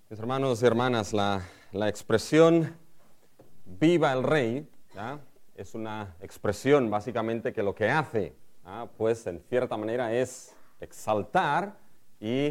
Mis hermanos y hermanas, la expresión viva el rey, ¿ya? Es una expresión básicamente que lo que hace, ¿ya? Pues en cierta manera es exaltar y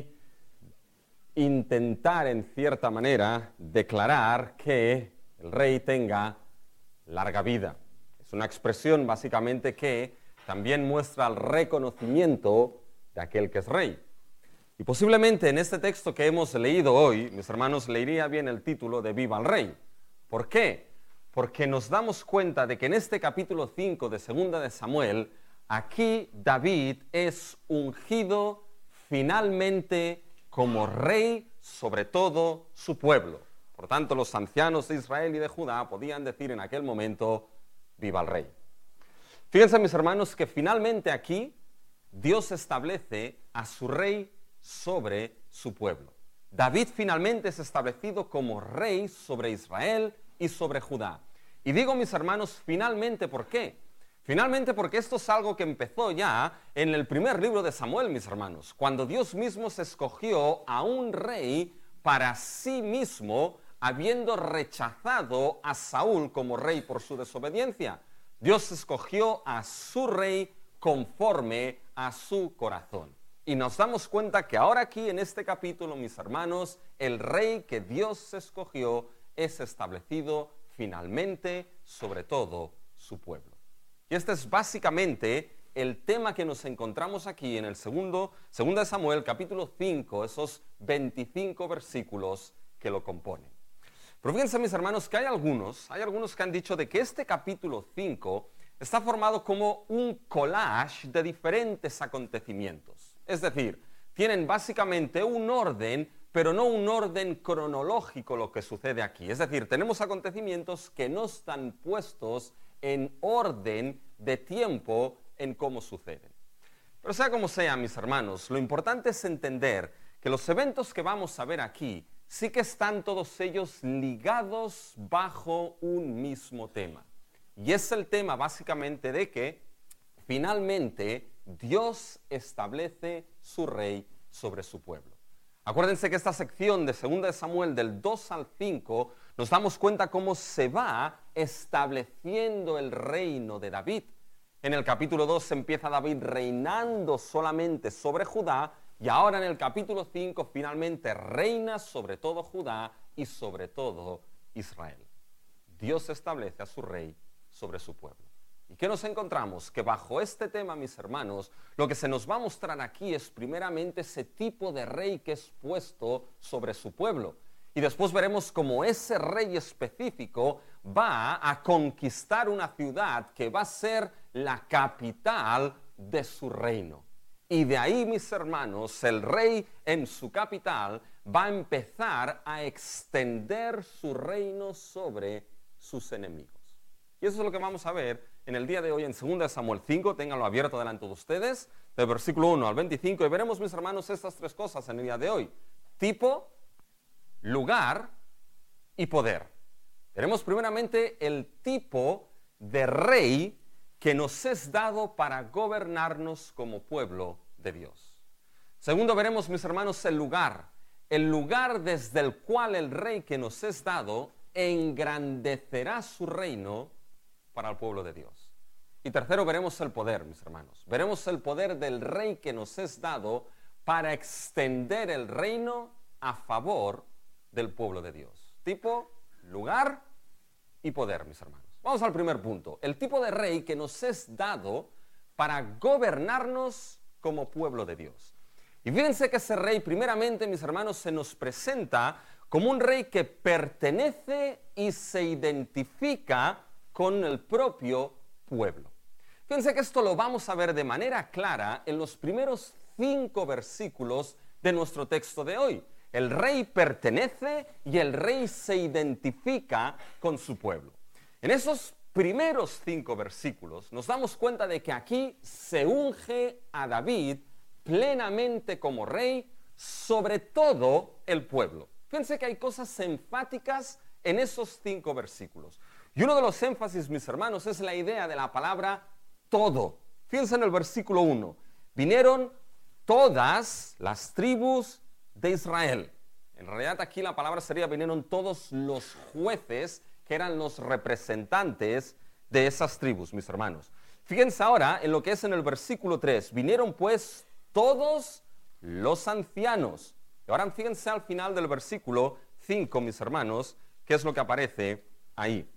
intentar en cierta manera declarar que el rey tenga larga vida. Es una expresión básicamente que también muestra el reconocimiento de aquel que es rey. Y posiblemente en este texto que hemos leído hoy, mis hermanos, le iría bien el título de Viva el Rey. ¿Por qué? Porque nos damos cuenta de que en este capítulo 5 de Segunda de Samuel, aquí David es ungido finalmente como rey sobre todo su pueblo. Por tanto, los ancianos de Israel y de Judá podían decir en aquel momento, Viva el Rey. Fíjense, mis hermanos, que finalmente aquí Dios establece a su rey sobre su pueblo. David finalmente es establecido como rey sobre Israel y sobre Judá. Y digo, mis hermanos, finalmente, ¿por qué? Finalmente porque esto es algo que empezó ya en el primer libro de Samuel, mis hermanos, cuando Dios mismo se escogió a un rey para sí mismo, habiendo rechazado a Saúl como rey por su desobediencia. Dios escogió a su rey conforme a su corazón. Y nos damos cuenta que ahora aquí en este capítulo, mis hermanos, el rey que Dios escogió es establecido finalmente sobre todo su pueblo. Y este es básicamente el tema que nos encontramos aquí en el segundo de Samuel, capítulo 5, esos 25 versículos que lo componen. Pero fíjense, mis hermanos, que hay algunos que han dicho de que este capítulo 5 está formado como un collage de diferentes acontecimientos. Es decir, tienen básicamente un orden, pero no un orden cronológico lo que sucede aquí. Es decir, tenemos acontecimientos que no están puestos en orden de tiempo en cómo suceden. Pero sea como sea, mis hermanos, lo importante es entender que los eventos que vamos a ver aquí sí que están todos ellos ligados bajo un mismo tema. Y es el tema básicamente de que finalmente Dios establece su rey sobre su pueblo. Acuérdense que esta sección de 2 de Samuel del 2 al 5 nos damos cuenta cómo se va estableciendo el reino de David. En el capítulo 2 empieza David reinando solamente sobre Judá y ahora en el capítulo 5 finalmente reina sobre todo Judá y sobre todo Israel. Dios establece a su rey sobre su pueblo. ¿Y qué nos encontramos? Que bajo este tema, mis hermanos, lo que se nos va a mostrar aquí es primeramente ese tipo de rey que es puesto sobre su pueblo. Y después veremos cómo ese rey específico va a conquistar una ciudad que va a ser la capital de su reino. Y de ahí, mis hermanos, el rey en su capital va a empezar a extender su reino sobre sus enemigos. Y eso es lo que vamos a ver en el día de hoy en 2 de Samuel 5, ténganlo abierto delante de ustedes, del versículo 1 al 25, y veremos, mis hermanos, estas tres cosas en el día de hoy: tipo, lugar y poder. Veremos primeramente el tipo de rey que nos es dado para gobernarnos como pueblo de Dios. Segundo, veremos, mis hermanos, el lugar desde el cual el rey que nos es dado engrandecerá su reino para el pueblo de Dios. Y tercero, veremos el poder, mis hermanos. Veremos el poder del rey que nos es dado para extender el reino a favor del pueblo de Dios. Tipo, lugar y poder, mis hermanos. Vamos al primer punto. El tipo de rey que nos es dado para gobernarnos como pueblo de Dios. Y fíjense que ese rey, primeramente, mis hermanos, se nos presenta como un rey que pertenece y se identifica con el propio pueblo. Fíjense que esto lo vamos a ver de manera clara en los primeros 5 versículos de nuestro texto de hoy. El rey pertenece y el rey se identifica con su pueblo. En esos primeros 5 versículos nos damos cuenta de que aquí se unge a David plenamente como rey sobre todo el pueblo. Fíjense que hay cosas enfáticas en esos 5 versículos. Y uno de los énfasis, mis hermanos, es la idea de la palabra todo. Fíjense en el versículo 1. Vinieron todas las tribus de Israel. En realidad aquí la palabra sería vinieron todos los jueces que eran los representantes de esas tribus, mis hermanos. Fíjense ahora en lo que es en el versículo 3. Vinieron pues todos los ancianos. Y ahora fíjense al final del versículo 5, mis hermanos, qué es lo que aparece ahí.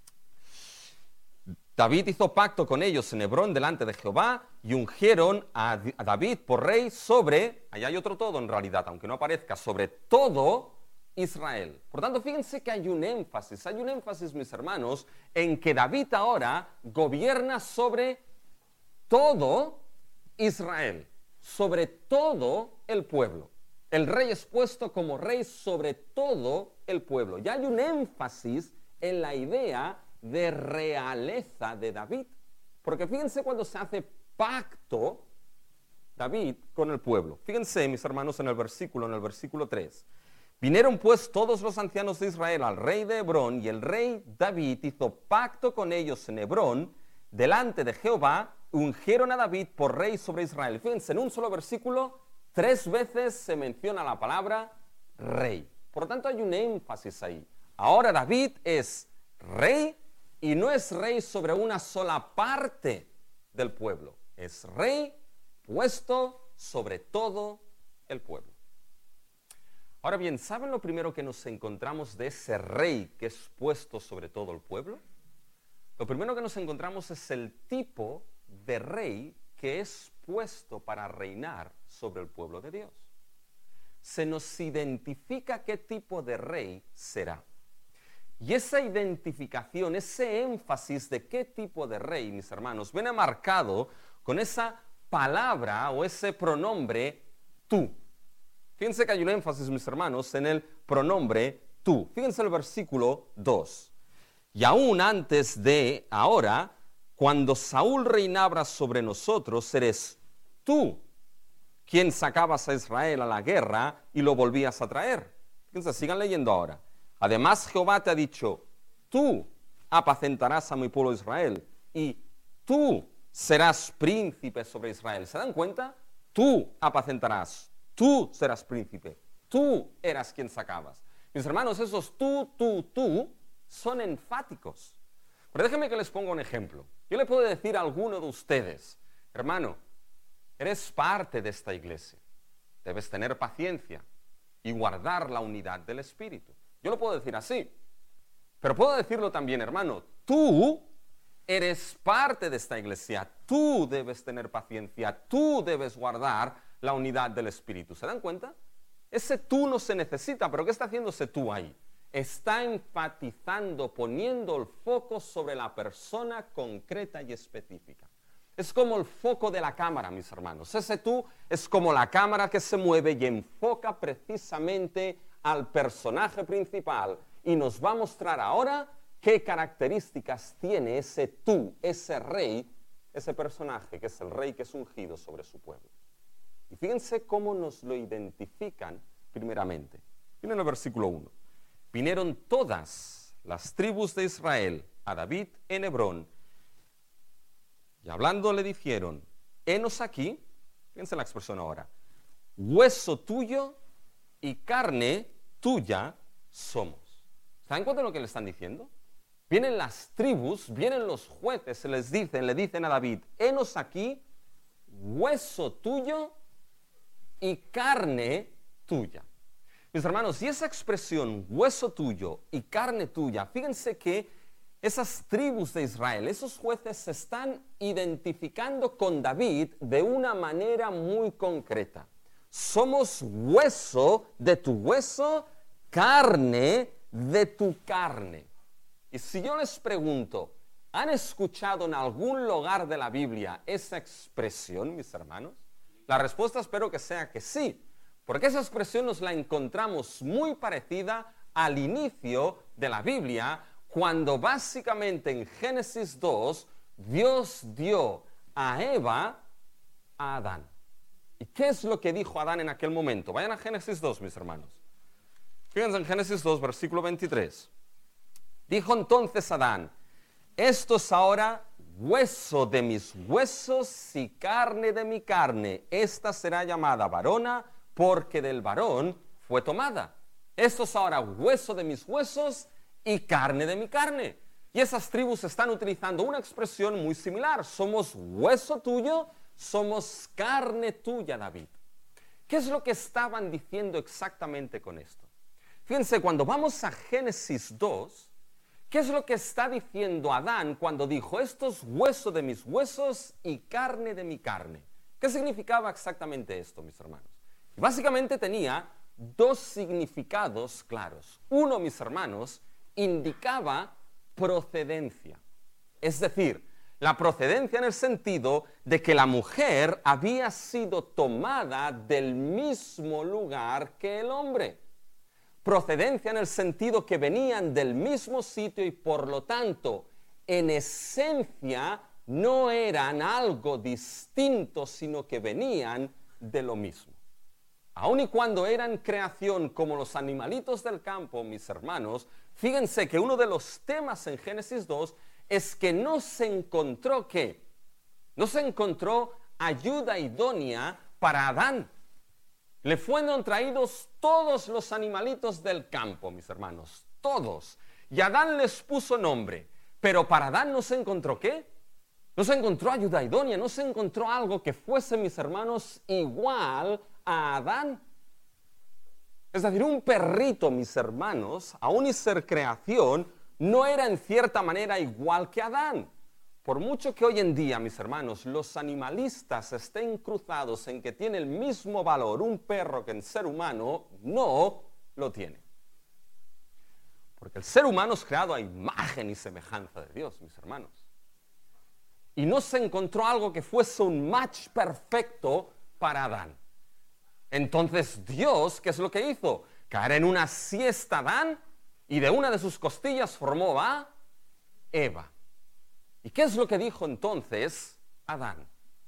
David hizo pacto con ellos en Hebrón delante de Jehová y ungieron a David por rey sobre, allá hay otro todo en realidad, aunque no aparezca, sobre todo Israel. Por tanto, fíjense que hay un énfasis, mis hermanos, en que David ahora gobierna sobre todo Israel, sobre todo el pueblo. El rey es puesto como rey sobre todo el pueblo. Ya hay un énfasis en la idea de realeza de David. Porque fíjense cuando se hace pacto David con el pueblo. Fíjense, mis hermanos, en el versículo 3. Vinieron pues todos los ancianos de Israel al rey de Hebrón, y el rey David hizo pacto con ellos en Hebrón, delante de Jehová, ungieron a David por rey sobre Israel. Fíjense, en un solo versículo, 3 veces se menciona la palabra rey. Por lo tanto, hay un énfasis ahí. Ahora David es rey, y no es rey sobre una sola parte del pueblo. Es rey puesto sobre todo el pueblo. Ahora bien, ¿saben lo primero que nos encontramos de ese rey que es puesto sobre todo el pueblo? Lo primero que nos encontramos es el tipo de rey que es puesto para reinar sobre el pueblo de Dios. Se nos identifica qué tipo de rey será. Y esa identificación, ese énfasis de qué tipo de rey, mis hermanos, viene marcado con esa palabra o ese pronombre tú. Fíjense que hay un énfasis, mis hermanos, en el pronombre tú. Fíjense el versículo 2. Y aún antes de ahora, cuando Saúl reinaba sobre nosotros, eres tú quien sacabas a Israel a la guerra y lo volvías a traer. Fíjense, sigan leyendo ahora. Además, Jehová te ha dicho, tú apacentarás a mi pueblo Israel y tú serás príncipe sobre Israel. ¿Se dan cuenta? Tú apacentarás, tú serás príncipe, tú eras quien sacabas. Mis hermanos, esos tú son enfáticos. Pero déjenme que les ponga un ejemplo. Yo le puedo decir a alguno de ustedes, hermano, eres parte de esta iglesia, debes tener paciencia y guardar la unidad del Espíritu. Yo lo puedo decir así, pero puedo decirlo también, hermano, tú eres parte de esta iglesia, tú debes tener paciencia, tú debes guardar la unidad del Espíritu. ¿Se dan cuenta? Ese tú no se necesita, pero ¿qué está haciendo ese tú ahí? Está enfatizando, poniendo el foco sobre la persona concreta y específica. Es como el foco de la cámara, mis hermanos. Ese tú es como la cámara que se mueve y enfoca precisamente al personaje principal y nos va a mostrar ahora qué características tiene ese tú, ese rey, ese personaje que es el rey que es ungido sobre su pueblo. Y fíjense cómo nos lo identifican primeramente. Miren el versículo 1. Vinieron todas las tribus de Israel a David en Hebrón y hablando le dijeron, henos aquí, fíjense la expresión ahora, hueso tuyo y carne tuya somos. ¿Se dan cuenta de lo que le están diciendo? Vienen las tribus, vienen los jueces, le dicen a David, henos aquí, hueso tuyo y carne tuya. Mis hermanos, y esa expresión, hueso tuyo y carne tuya, fíjense que esas tribus de Israel, esos jueces se están identificando con David de una manera muy concreta. Somos hueso de tu hueso, carne de tu carne. Y si yo les pregunto, ¿han escuchado en algún lugar de la Biblia esa expresión, mis hermanos? La respuesta espero que sea que sí, porque esa expresión nos la encontramos muy parecida al inicio de la Biblia, cuando básicamente en Génesis 2, Dios dio a Eva a Adán. ¿Y qué es lo que dijo Adán en aquel momento? Vayan a Génesis 2, mis hermanos. Fíjense en Génesis 2, versículo 23. Dijo entonces Adán, esto es ahora hueso de mis huesos y carne de mi carne. Esta será llamada varona porque del varón fue tomada. Esto es ahora hueso de mis huesos y carne de mi carne. Y esas tribus están utilizando una expresión muy similar. Somos hueso tuyo, somos carne tuya, David. ¿Qué es lo que estaban diciendo exactamente con esto? Fíjense, cuando vamos a Génesis 2, ¿qué es lo que está diciendo Adán cuando dijo, esto es hueso de mis huesos y carne de mi carne? ¿Qué significaba exactamente esto, mis hermanos? Y básicamente tenía dos significados claros. Uno, mis hermanos, indicaba procedencia. Es decir, la procedencia en el sentido de que la mujer había sido tomada del mismo lugar que el hombre. Procedencia en el sentido que venían del mismo sitio y por lo tanto, en esencia, no eran algo distinto, sino que venían de lo mismo. Aun y cuando eran creación como los animalitos del campo, mis hermanos, fíjense que uno de los temas en Génesis 2 es que no se encontró ¿qué? No se encontró ayuda idónea para Adán. Le fueron traídos todos los animalitos del campo, mis hermanos, todos. Y Adán les puso nombre, pero para Adán no se encontró ¿qué? No se encontró ayuda idónea, no se encontró algo que fuese, mis hermanos, igual a Adán. Es decir, un perrito, mis hermanos, aun y ser creación, no era en cierta manera igual que Adán. Por mucho que hoy en día, mis hermanos, los animalistas estén cruzados en que tiene el mismo valor un perro que el ser humano, no lo tiene. Porque el ser humano es creado a imagen y semejanza de Dios, mis hermanos. Y no se encontró algo que fuese un match perfecto para Adán. Entonces Dios, ¿qué es lo que hizo? Caer en una siesta Adán y de una de sus costillas formó a Eva. ¿Y qué es lo que dijo entonces Adán?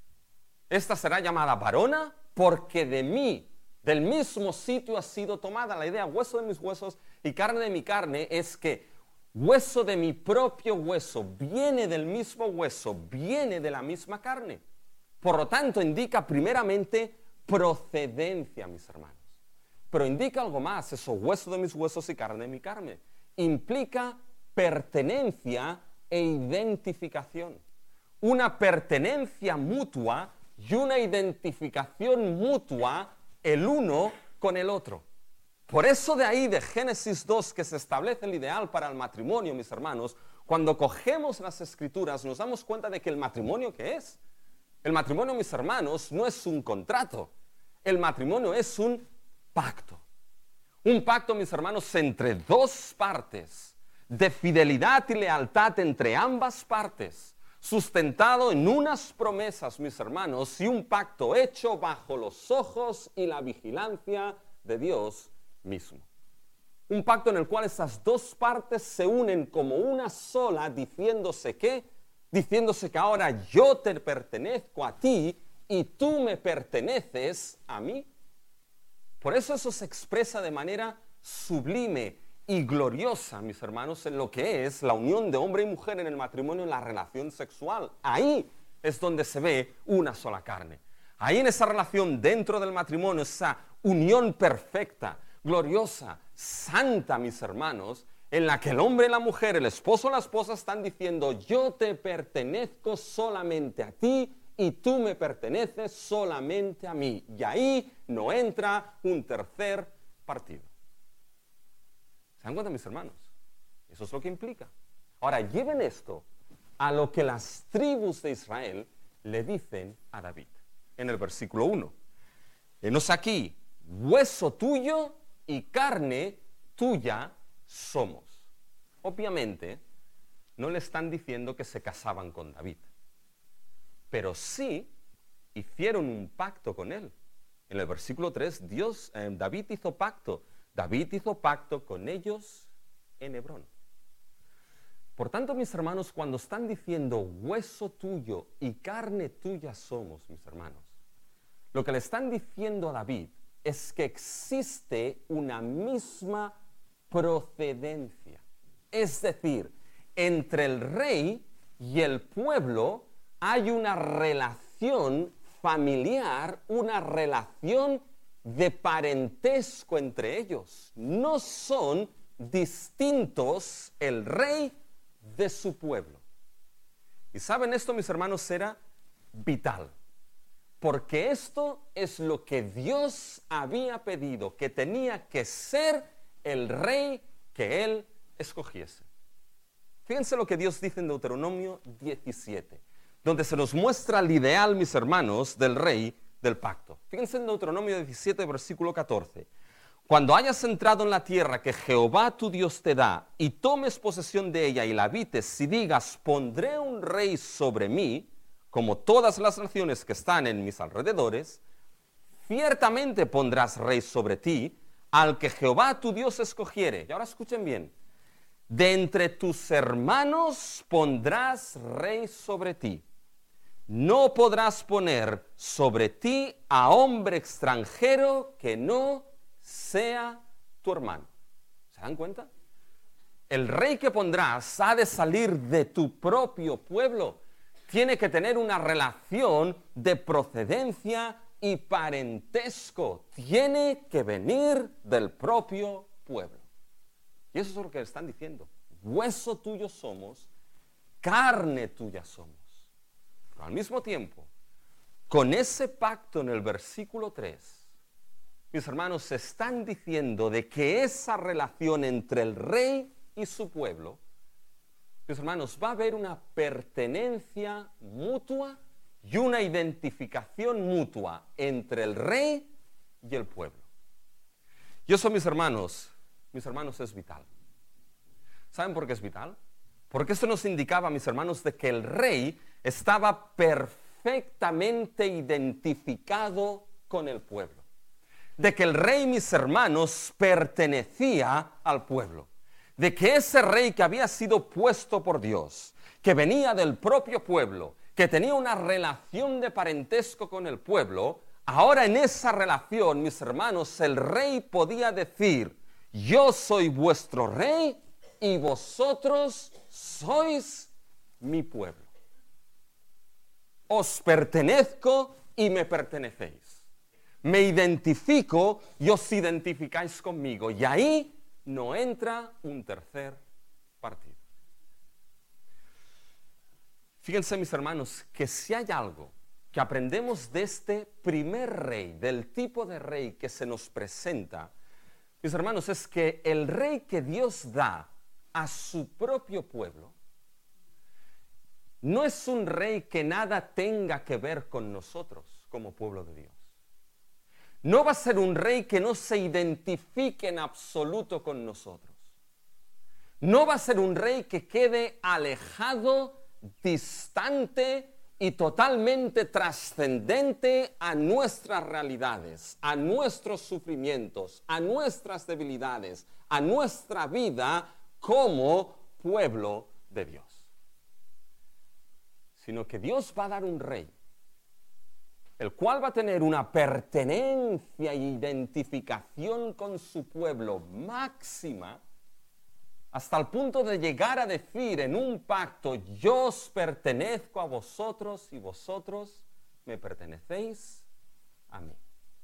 Esta será llamada varona porque de mí, del mismo sitio ha sido tomada. La idea hueso de mis huesos y carne de mi carne es que hueso de mi propio hueso viene del mismo hueso, viene de la misma carne. Por lo tanto, indica primeramente procedencia, mis hermanos. Pero indica algo más, eso, hueso de mis huesos y carne de mi carne. Implica pertenencia e identificación. Una pertenencia mutua y una identificación mutua el uno con el otro. Por eso de ahí de Génesis 2 que se establece el ideal para el matrimonio, mis hermanos, cuando cogemos las escrituras nos damos cuenta de que el matrimonio, ¿qué es? El matrimonio, mis hermanos, no es un contrato. El matrimonio es un pacto. Un pacto, mis hermanos, entre dos partes, de fidelidad y lealtad entre ambas partes, sustentado en unas promesas, mis hermanos, y un pacto hecho bajo los ojos y la vigilancia de Dios mismo. Un pacto en el cual esas dos partes se unen como una sola, diciéndose que ahora yo te pertenezco a ti y tú me perteneces a mí. Por eso se expresa de manera sublime y gloriosa, mis hermanos, en lo que es la unión de hombre y mujer en el matrimonio, en la relación sexual. Ahí es donde se ve una sola carne. Ahí en esa relación dentro del matrimonio, esa unión perfecta, gloriosa, santa, mis hermanos, en la que el hombre y la mujer, el esposo y la esposa están diciendo, yo te pertenezco solamente a ti y tú me perteneces solamente a mí. Y ahí no entra un tercer partido. ¿Se dan cuenta, mis hermanos? Eso es lo que implica. Ahora, lleven esto a lo que las tribus de Israel le dicen a David. En el versículo 1. Henos aquí, hueso tuyo y carne tuya somos. Obviamente, no le están diciendo que se casaban con David, pero sí hicieron un pacto con él. En el versículo 3, David hizo pacto con ellos en Hebrón. Por tanto, mis hermanos, cuando están diciendo hueso tuyo y carne tuya somos, mis hermanos, lo que le están diciendo a David es que existe una misma procedencia. Es decir, entre el rey y el pueblo hay una relación familiar, una relación de parentesco entre ellos. No son distintos el rey de su pueblo. Y saben, esto, mis hermanos, era vital. Porque esto es lo que Dios había pedido, que tenía que ser el rey que Él escogiese. Fíjense lo que Dios dice en Deuteronomio 17, donde se nos muestra el ideal, mis hermanos, del rey del pacto. Fíjense en Deuteronomio 17, versículo 14. Cuando hayas entrado en la tierra que Jehová tu Dios te da, y tomes posesión de ella y la habites, si digas, pondré un rey sobre mí, como todas las naciones que están en mis alrededores, ciertamente pondrás rey sobre ti, al que Jehová tu Dios escogiere. Y ahora escuchen bien. De entre tus hermanos pondrás rey sobre ti. No podrás poner sobre ti a hombre extranjero que no sea tu hermano. ¿Se dan cuenta? El rey que pondrás ha de salir de tu propio pueblo. Tiene que tener una relación de procedencia y parentesco. Tiene que venir del propio pueblo. Y eso es lo que están diciendo. Hueso tuyo somos, carne tuya somos. Pero al mismo tiempo, con ese pacto en el versículo 3, mis hermanos, se están diciendo de que esa relación entre el rey y su pueblo, mis hermanos, va a haber una pertenencia mutua y una identificación mutua entre el rey y el pueblo. Y eso, mis hermanos, es vital. ¿Saben por qué es vital? Porque esto nos indicaba, mis hermanos, de que el rey estaba perfectamente identificado con el pueblo. De que el rey, mis hermanos, pertenecía al pueblo. De que ese rey que había sido puesto por Dios, que venía del propio pueblo, que tenía una relación de parentesco con el pueblo, ahora en esa relación, mis hermanos, el rey podía decir, yo soy vuestro rey y vosotros sois mi pueblo. Os pertenezco y me pertenecéis. Me identifico y os identificáis conmigo. Y ahí no entra un tercer partido. Fíjense, mis hermanos, que si hay algo que aprendemos de este primer rey, del tipo de rey que se nos presenta, mis hermanos, es que el rey que Dios da a su propio pueblo no es un rey que nada tenga que ver con nosotros como pueblo de Dios. No va a ser un rey que no se identifique en absoluto con nosotros. No va a ser un rey que quede alejado, distante y totalmente trascendente a nuestras realidades, a nuestros sufrimientos, a nuestras debilidades, a nuestra vida como pueblo de Dios. Sino que Dios va a dar un rey, el cual va a tener una pertenencia e identificación con su pueblo máxima, hasta el punto de llegar a decir en un pacto, yo os pertenezco a vosotros y vosotros me pertenecéis a mí.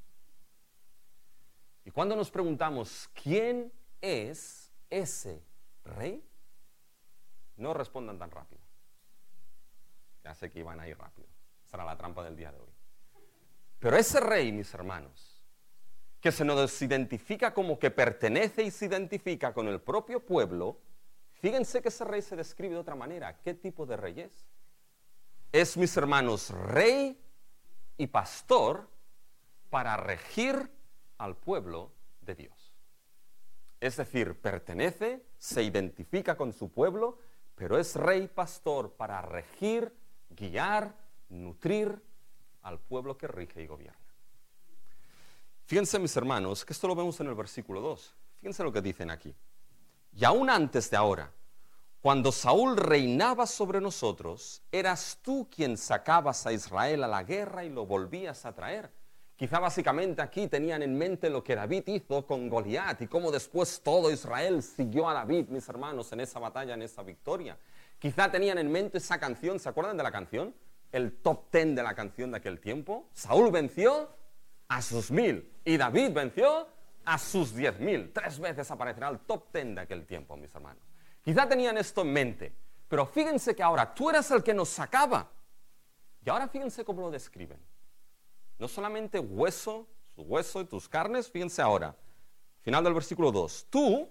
Y cuando nos preguntamos, ¿quién es ese rey? No respondan tan rápido. Ya sé que iban a ir rápido. Será la trampa del día de hoy. Pero ese rey, mis hermanos, que se nos identifica como que pertenece y se identifica con el propio pueblo, fíjense que ese rey se describe de otra manera. ¿Qué tipo de rey es? Es, mis hermanos, rey y pastor para regir al pueblo de Dios. Es decir, pertenece, se identifica con su pueblo, pero es rey pastor para regir, guiar, nutrir al pueblo que rige y gobierna. Fíjense, mis hermanos, que esto lo vemos en el versículo 2. Fíjense lo que dicen aquí. Y aún antes de ahora, cuando Saúl reinaba sobre nosotros, eras tú quien sacabas a Israel a la guerra y lo volvías a traer. Quizá básicamente aquí tenían en mente lo que David hizo con Goliat y cómo después todo Israel siguió a David, mis hermanos, en esa batalla, en esa victoria. Quizá tenían en mente esa canción, ¿se acuerdan de la canción? El top 10 de la canción de aquel tiempo. Saúl venció a sus 1000. Y David venció a sus 10.000. 3 veces aparecerá el top 10 de aquel tiempo, mis hermanos. Quizá tenían esto en mente, pero fíjense que ahora tú eras el que nos sacaba. Y ahora fíjense cómo lo describen. No solamente hueso, su hueso y tus carnes, fíjense ahora. Final del versículo 2. Tú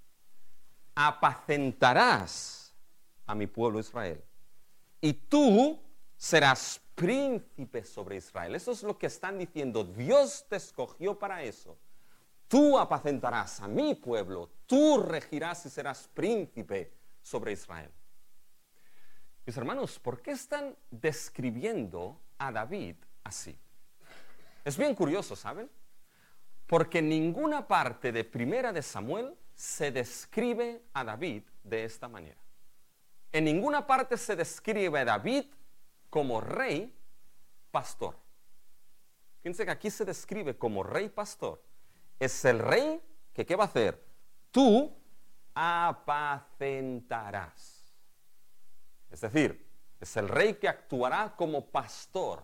apacentarás a mi pueblo Israel. Y tú serás príncipe sobre Israel. Eso es lo que están diciendo. Dios te escogió para eso. Tú apacentarás a mi pueblo. Tú regirás y serás príncipe sobre Israel. Mis hermanos, ¿por qué están describiendo a David así? Es bien curioso, ¿saben? Porque en ninguna parte de Primera de Samuel se describe a David de esta manera. En ninguna parte se describe a David como rey pastor. Fíjense que aquí se describe como rey pastor. Es el rey que, ¿qué va a hacer? Tú apacentarás. Es decir, es el rey que actuará como pastor,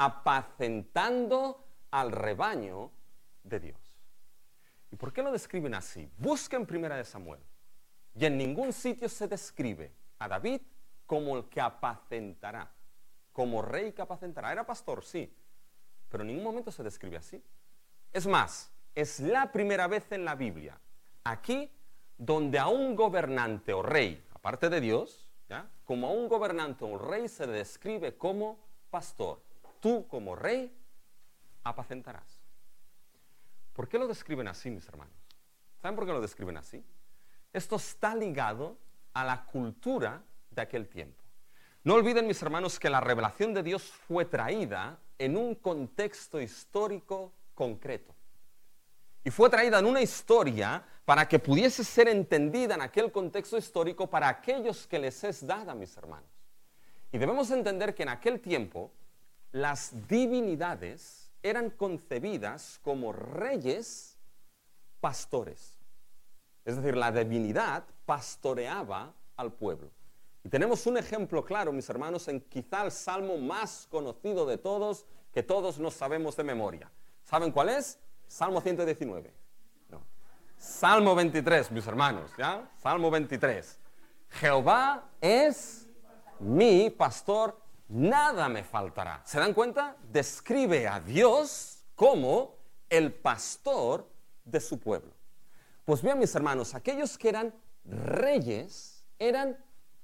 apacentando al rebaño de Dios. ¿Y por qué lo describen así? Busquen Primera de Samuel. Y en ningún sitio se describe a David como el que apacentará, como rey que apacentará. Era pastor, sí, pero en ningún momento se describe así. Es más, es la primera vez en la Biblia, aquí, donde a un gobernante o rey, aparte de Dios, ¿ya?, como a un gobernante o rey se le describe como pastor. Tú, como rey, apacentarás. ¿Por qué lo describen así, mis hermanos? ¿Saben por qué lo describen así? Esto está ligado a la cultura de aquel tiempo. No olviden, mis hermanos, que la revelación de Dios fue traída en un contexto histórico concreto. Y fue traída en una historia para que pudiese ser entendida en aquel contexto histórico para aquellos que les es dada, mis hermanos. Y debemos entender que en aquel tiempo las divinidades eran concebidas como reyes pastores. Es decir, la divinidad pastoreaba al pueblo. Y tenemos un ejemplo claro, mis hermanos, en quizá el salmo más conocido de todos, que todos nos sabemos de memoria. ¿Saben cuál es? Salmo 119. No. Salmo 23, mis hermanos, ¿ya? Salmo 23. Jehová es mi pastor, nada me faltará. ¿Se dan cuenta? Describe a Dios como el pastor de su pueblo. Pues bien, mis hermanos, aquellos que eran reyes eran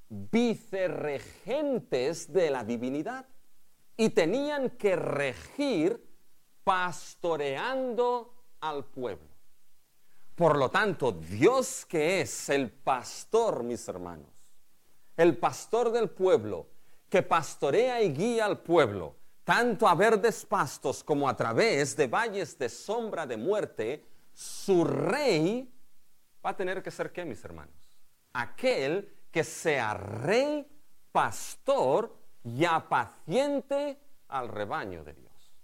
vicerregentes de la divinidad y tenían que regir pastoreando al pueblo. Por lo tanto, Dios, que es el pastor, mis hermanos, el pastor del pueblo, que pastorea y guía al pueblo, tanto a verdes pastos como a través de valles de sombra de muerte, su rey va a tener que ser, ¿qué, mis hermanos? Aquel que sea rey, pastor y apaciente al rebaño de Dios.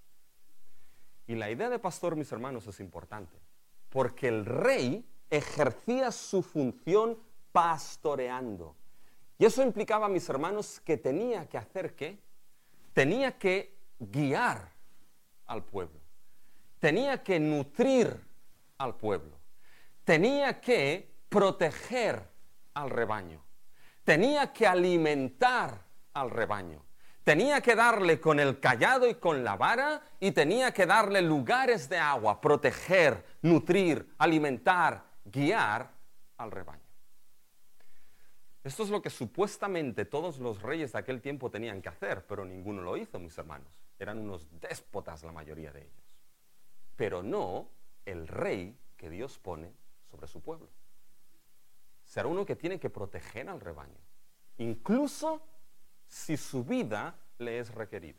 Y la idea de pastor, mis hermanos, es importante, porque el rey ejercía su función pastoreando. Y eso implicaba, mis hermanos, que tenía que hacer ¿qué? Tenía que guiar al pueblo. Tenía que nutrir al pueblo. Tenía que proteger al rebaño. Tenía que alimentar al rebaño. Tenía que darle con el cayado y con la vara y tenía que darle lugares de agua, proteger, nutrir, alimentar, guiar al rebaño. Esto es lo que supuestamente todos los reyes de aquel tiempo tenían que hacer, pero ninguno lo hizo, mis hermanos. Eran unos déspotas la mayoría de ellos. Pero no el rey que Dios pone sobre su pueblo. Será uno que tiene que proteger al rebaño, incluso si su vida le es requerida.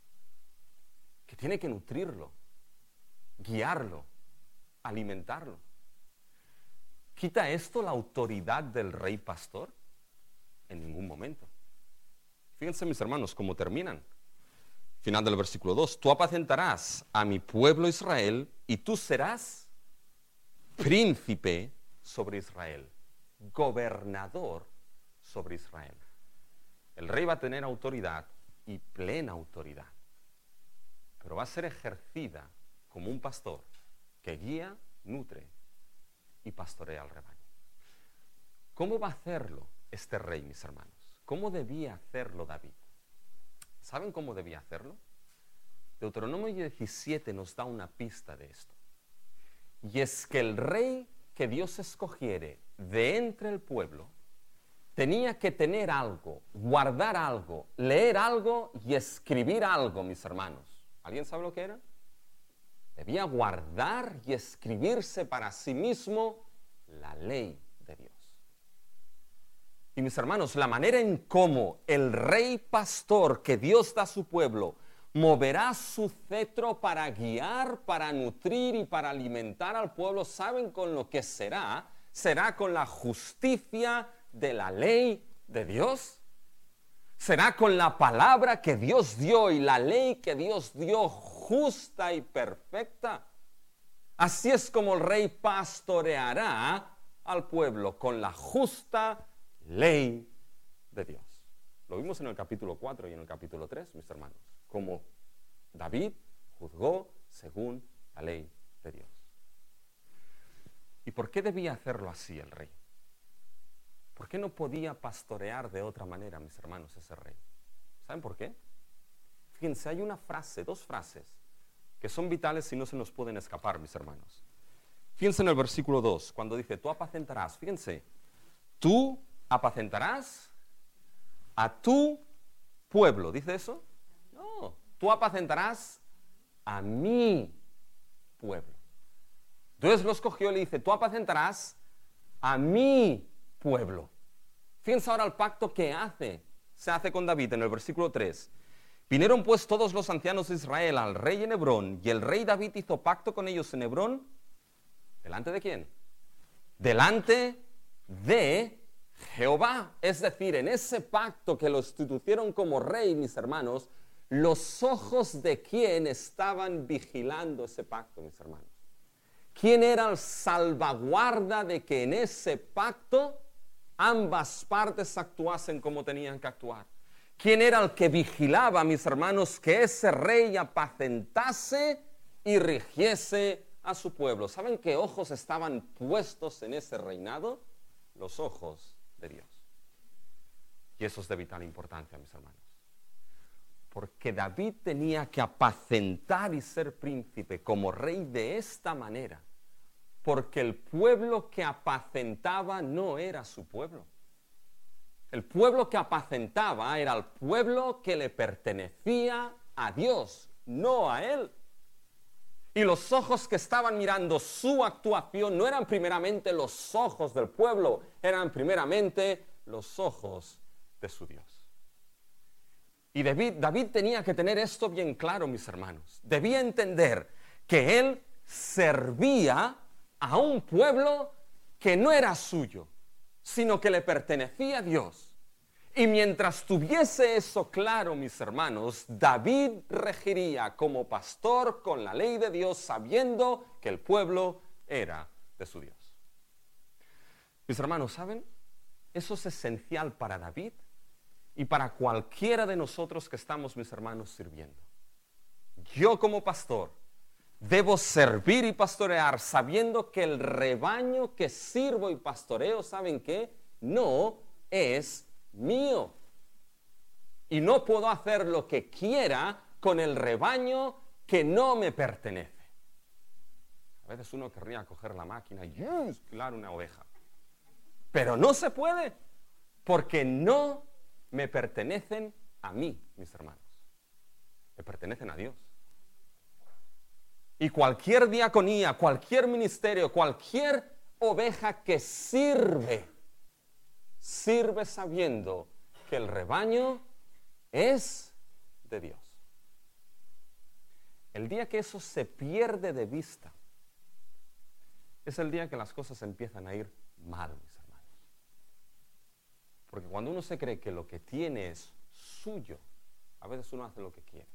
Que tiene que nutrirlo, guiarlo, alimentarlo. ¿Quita esto la autoridad del rey pastor? En ningún momento. Fíjense, mis hermanos, cómo terminan. Final del versículo 2. Tú apacentarás a mi pueblo Israel y tú serás príncipe sobre Israel, gobernador sobre Israel. El rey va a tener autoridad y plena autoridad, pero va a ser ejercida como un pastor que guía, nutre y pastorea al rebaño. ¿Cómo va a hacerlo este rey, mis hermanos? ¿Cómo debía hacerlo David? ¿Saben cómo debía hacerlo? Deuteronomio 17 nos da una pista de esto. Y es que el rey que Dios escogiere de entre el pueblo tenía que tener algo, guardar algo, leer algo y escribir algo, mis hermanos. ¿Alguien sabe lo que era? Debía guardar y escribirse para sí mismo la ley de Dios. Y mis hermanos, la manera en cómo el rey pastor que Dios da a su pueblo moverá su cetro para guiar, para nutrir y para alimentar al pueblo, ¿saben con lo que será? Será con la justicia de la ley de Dios. Será con la palabra que Dios dio y la ley que Dios dio justa y perfecta. Así es como el rey pastoreará al pueblo con la justa ley de Dios. Lo vimos en el capítulo 4 y en el capítulo 3, mis hermanos, como David juzgó según la ley de Dios. ¿Y por qué debía hacerlo así el rey? ¿Por qué no podía pastorear de otra manera, mis hermanos, ese rey? ¿Saben por qué? Fíjense, hay una frase, dos frases, que son vitales y no se nos pueden escapar, mis hermanos. Fíjense en el versículo 2, cuando dice, tú apacentarás, fíjense, tú apacentarás a tu pueblo, ¿dice eso? No, tú apacentarás a mi pueblo. Entonces lo escogió y le dice, tú apacentarás a mi pueblo. Fíjense ahora el pacto que se hace con David en el versículo 3. Vinieron pues todos los ancianos de Israel al rey en Hebrón, y el rey David hizo pacto con ellos en Hebrón. ¿Delante de quién? Delante de Jehová. Es decir, en ese pacto que lo instituyeron como rey, mis hermanos, los ojos de quién estaban vigilando ese pacto, mis hermanos. ¿Quién era el salvaguarda de que en ese pacto ambas partes actuasen como tenían que actuar? ¿Quién era el que vigilaba, mis hermanos, que ese rey apacentase y rigiese a su pueblo? ¿Saben qué ojos estaban puestos en ese reinado? Los ojos de Dios. Y eso es de vital importancia, mis hermanos. Porque David tenía que apacentar y ser príncipe como rey de esta manera. Porque el pueblo que apacentaba no era su pueblo. El pueblo que apacentaba era el pueblo que le pertenecía a Dios, no a él. Y los ojos que estaban mirando su actuación no eran primeramente los ojos del pueblo, eran primeramente los ojos de su Dios. Y David tenía que tener esto bien claro, mis hermanos. Debía entender que él servía a un pueblo que no era suyo, sino que le pertenecía a Dios. Y mientras tuviese eso claro, mis hermanos, David regiría como pastor con la ley de Dios, sabiendo que el pueblo era de su Dios. Mis hermanos, ¿saben? Eso es esencial para David y para cualquiera de nosotros que estamos, mis hermanos, sirviendo. Yo como pastor debo servir y pastorear sabiendo que el rebaño que sirvo y pastoreo, ¿saben qué? No es mío. Y no puedo hacer lo que quiera con el rebaño que no me pertenece. A veces uno querría coger la máquina y mezclar una oveja. Pero no se puede, porque no me pertenecen a mí, mis hermanos. Me pertenecen a Dios. Y cualquier diaconía, cualquier ministerio, cualquier oveja que sirve sabiendo que el rebaño es de Dios. El día que eso se pierde de vista, es el día que las cosas empiezan a ir mal, mis hermanos. Porque cuando uno se cree que lo que tiene es suyo, a veces uno hace lo que quiere.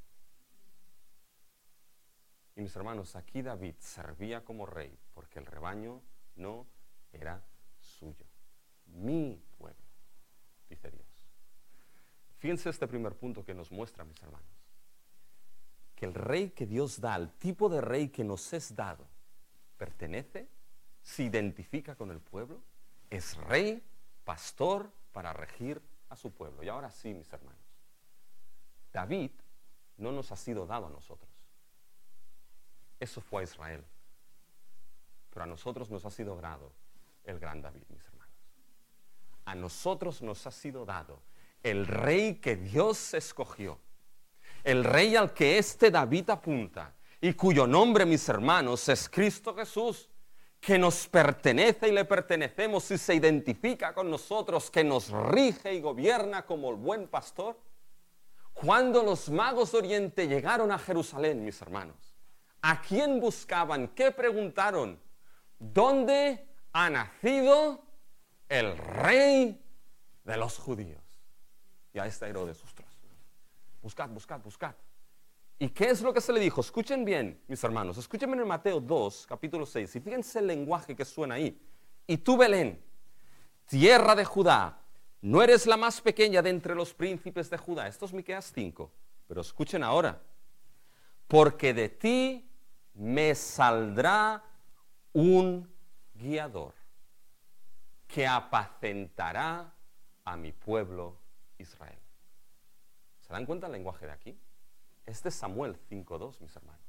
Y mis hermanos, aquí David servía como rey porque el rebaño no era suyo. Mi pueblo, dice Dios. Fíjense este primer punto que nos muestra, mis hermanos. que el rey que Dios da, el tipo de rey que nos es dado, pertenece, se identifica con el pueblo, es rey, pastor para regir a su pueblo. Y ahora sí, mis hermanos, David no nos ha sido dado a nosotros. Eso fue a Israel. Pero a nosotros nos ha sido dado el gran David, mis hermanos. A nosotros nos ha sido dado el rey que Dios escogió. El rey al que este David apunta y cuyo nombre, mis hermanos, es Cristo Jesús, que nos pertenece y le pertenecemos y se identifica con nosotros, que nos rige y gobierna como el buen pastor. Cuando los magos de Oriente llegaron a Jerusalén, mis hermanos, ¿a quién buscaban? ¿Qué preguntaron? ¿Dónde ha nacido el rey de los judíos? Y a este Herodes, ostras, buscad, buscad, buscad. ¿Y qué es lo que se le dijo? Escuchen bien, mis hermanos, escuchen en Mateo 2, capítulo 6, y fíjense el lenguaje que suena ahí. Y tú, Belén, tierra de Judá, no eres la más pequeña de entre los príncipes de Judá. Esto es Miqueas 5, pero escuchen ahora. Porque de ti me saldrá un guiador que apacentará a mi pueblo Israel. ¿Se dan cuenta el lenguaje de aquí? Este es Samuel 5:2, mis hermanos.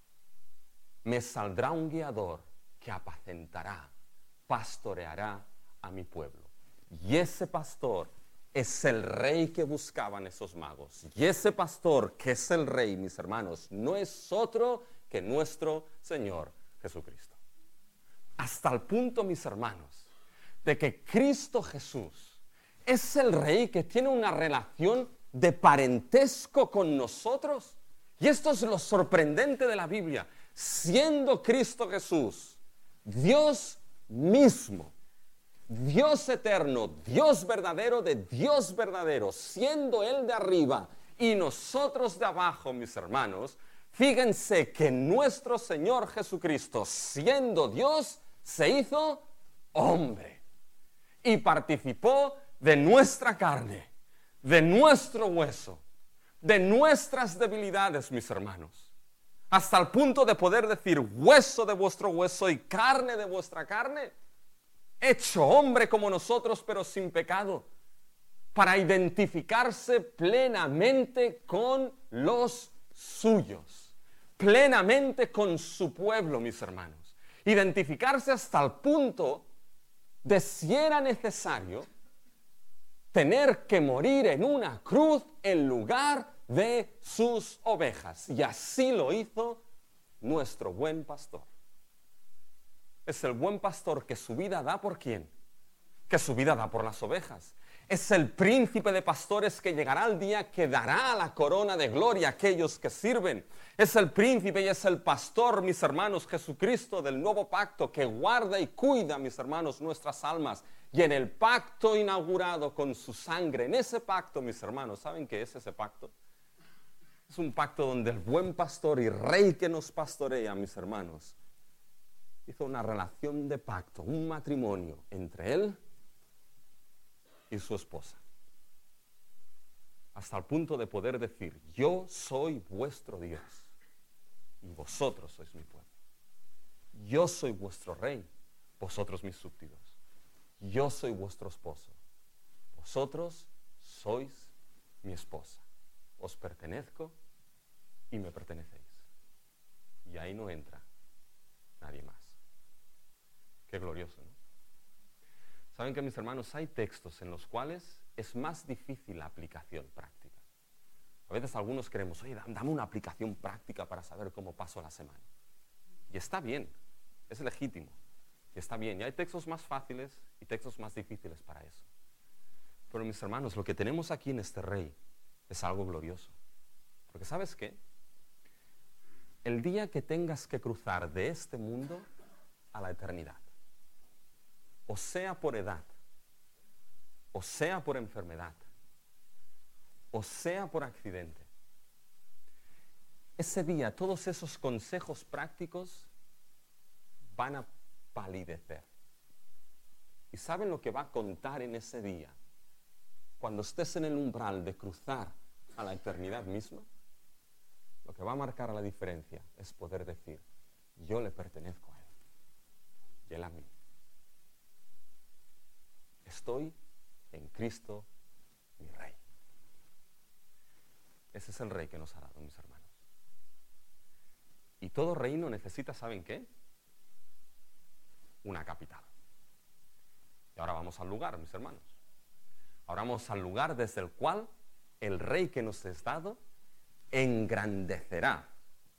Me saldrá un guiador que apacentará, pastoreará a mi pueblo. Y ese pastor es el rey que buscaban esos magos. Y ese pastor que es el rey, mis hermanos, no es otro que nuestro Señor Jesucristo. Hasta el punto, mis hermanos, de que Cristo Jesús es el rey que tiene una relación de parentesco con nosotros. Y esto es lo sorprendente de la Biblia. Siendo Cristo Jesús Dios mismo, Dios eterno, Dios verdadero de Dios verdadero, siendo Él de arriba y nosotros de abajo, mis hermanos, fíjense que nuestro Señor Jesucristo, siendo Dios, se hizo hombre y participó de nuestra carne, de nuestro hueso, de nuestras debilidades, mis hermanos, hasta el punto de poder decir hueso de vuestro hueso y carne de vuestra carne, hecho hombre como nosotros, pero sin pecado, para identificarse plenamente con los suyos, plenamente con su pueblo, mis hermanos, identificarse hasta el punto de, si era necesario, tener que morir en una cruz en lugar de sus ovejas. Y así lo hizo nuestro buen pastor. Es el buen pastor que su vida da por ¿quién? Que su vida da por las ovejas. Es el príncipe de pastores que llegará el día que dará la corona de gloria a aquellos que sirven. Es el príncipe y es el pastor, mis hermanos, Jesucristo del nuevo pacto, que guarda y cuida, mis hermanos, nuestras almas. Y en el pacto inaugurado con su sangre, en ese pacto, mis hermanos, ¿saben qué es ese pacto? Es un pacto donde el buen pastor y rey que nos pastorea, mis hermanos, hizo una relación de pacto, un matrimonio entre él y su esposa. Hasta el punto de poder decir, yo soy vuestro Dios y vosotros sois mi pueblo. Yo soy vuestro rey, vosotros mis súbditos. Yo soy vuestro esposo, vosotros sois mi esposa. Os pertenezco y me pertenecéis. Y ahí no entra nadie más. Qué glorioso, ¿no? Saben que, mis hermanos, hay textos en los cuales es más difícil la aplicación práctica. A veces algunos queremos, oye, dame una aplicación práctica para saber cómo paso la semana. Y está bien, es legítimo. Y está bien, y hay textos más fáciles y textos más difíciles para eso. Pero, mis hermanos, lo que tenemos aquí en este rey es algo glorioso. Porque, ¿sabes qué? El día que tengas que cruzar de este mundo a la eternidad, o sea por edad, o sea por enfermedad, o sea por accidente, ese día todos esos consejos prácticos van a palidecer. ¿Y saben lo que va a contar en ese día? Cuando estés en el umbral de cruzar a la eternidad misma, lo que va a marcar la diferencia es poder decir, yo le pertenezco a Él y Él a mí. Estoy en Cristo, mi Rey. Ese es el Rey que nos ha dado, mis hermanos. Y todo reino necesita, ¿saben qué? Una capital. Y ahora vamos al lugar, mis hermanos. Ahora vamos al lugar desde el cual el Rey que nos es dado engrandecerá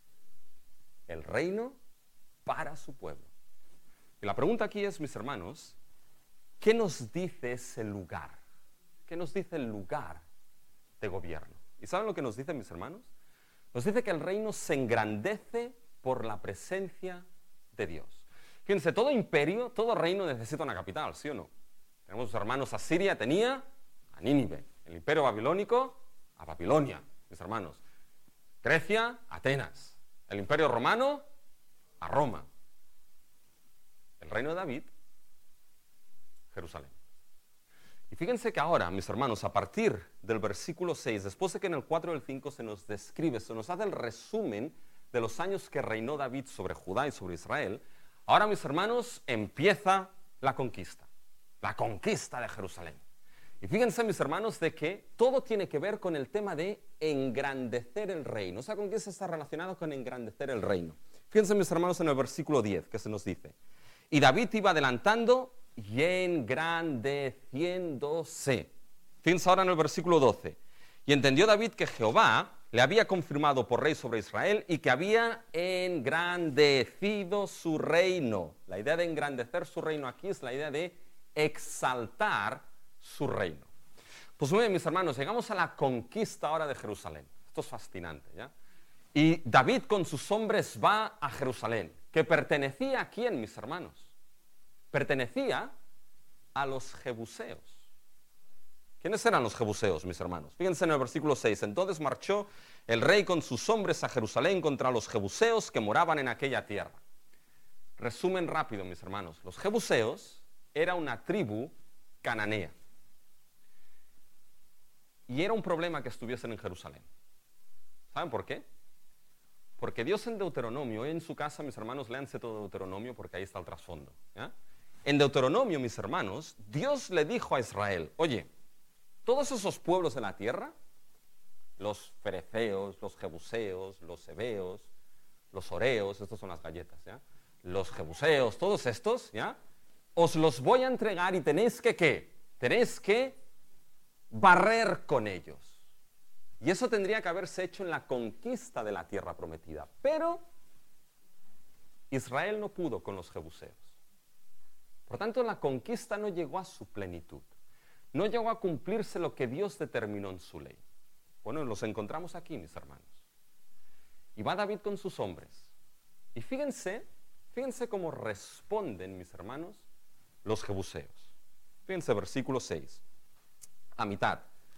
el reino para su pueblo. Y la pregunta aquí es, mis hermanos, ¿qué nos dice ese lugar? ¿Qué nos dice el lugar de gobierno? ¿Y saben lo que nos dice, mis hermanos? Nos dice que el reino se engrandece por la presencia de Dios. Fíjense, todo imperio, todo reino necesita una capital, ¿sí o no? Tenemos hermanos, Asiria tenía a Nínive, el imperio babilónico a Babilonia, mis hermanos. Grecia, Atenas, el imperio romano a Roma. El reino de David, Jerusalén. Y fíjense que ahora, mis hermanos, a partir del versículo 6, después de que en el 4 y el 5 se nos describe, se nos hace el resumen de los años que reinó David sobre Judá y sobre Israel, ahora, mis hermanos, empieza la conquista de Jerusalén. Y fíjense, mis hermanos, de que todo tiene que ver con el tema de engrandecer el reino. Esa conquista está relacionada con engrandecer el reino. Fíjense, mis hermanos, en el versículo 10, que se nos dice, y David iba adelantando y engrandeciéndose. Fíjense ahora en el versículo 12. Y entendió David que Jehová le había confirmado por rey sobre Israel y que había engrandecido su reino. La idea de engrandecer su reino aquí es la idea de exaltar su reino. Pues muy bien, mis hermanos, llegamos a la conquista ahora de Jerusalén. Esto es fascinante, ¿ya? Y David con sus hombres va a Jerusalén, que pertenecía ¿a quién, mis hermanos? Pertenecía a los jebuseos. ¿Quiénes eran los jebuseos, mis hermanos? Fíjense en el versículo 6. Entonces marchó el rey con sus hombres a Jerusalén contra los jebuseos que moraban en aquella tierra. Resumen rápido, mis hermanos. Los jebuseos era una tribu cananea. Y era un problema que estuviesen en Jerusalén. ¿Saben por qué? Porque Dios en Deuteronomio, hoy en su casa, mis hermanos, léanse todo Deuteronomio porque ahí está el trasfondo, ¿ya? En Deuteronomio, mis hermanos, Dios le dijo a Israel, oye, todos esos pueblos de la tierra, los fereceos, los jebuseos, los heveos, los oreos, estos son las galletas, ¿ya? Los jebuseos, todos estos, ¿ya? Os los voy a entregar y tenéis que, ¿qué? Tenéis que barrer con ellos. Y eso tendría que haberse hecho en la conquista de la tierra prometida. Pero Israel no pudo con los jebuseos. Por tanto, la conquista no llegó a su plenitud. No llegó a cumplirse lo que Dios determinó en su ley. Bueno, los encontramos aquí, mis hermanos. Y va David con sus hombres. Y fíjense cómo responden, mis hermanos, los jebuseos. Fíjense, versículo 6. A mitad.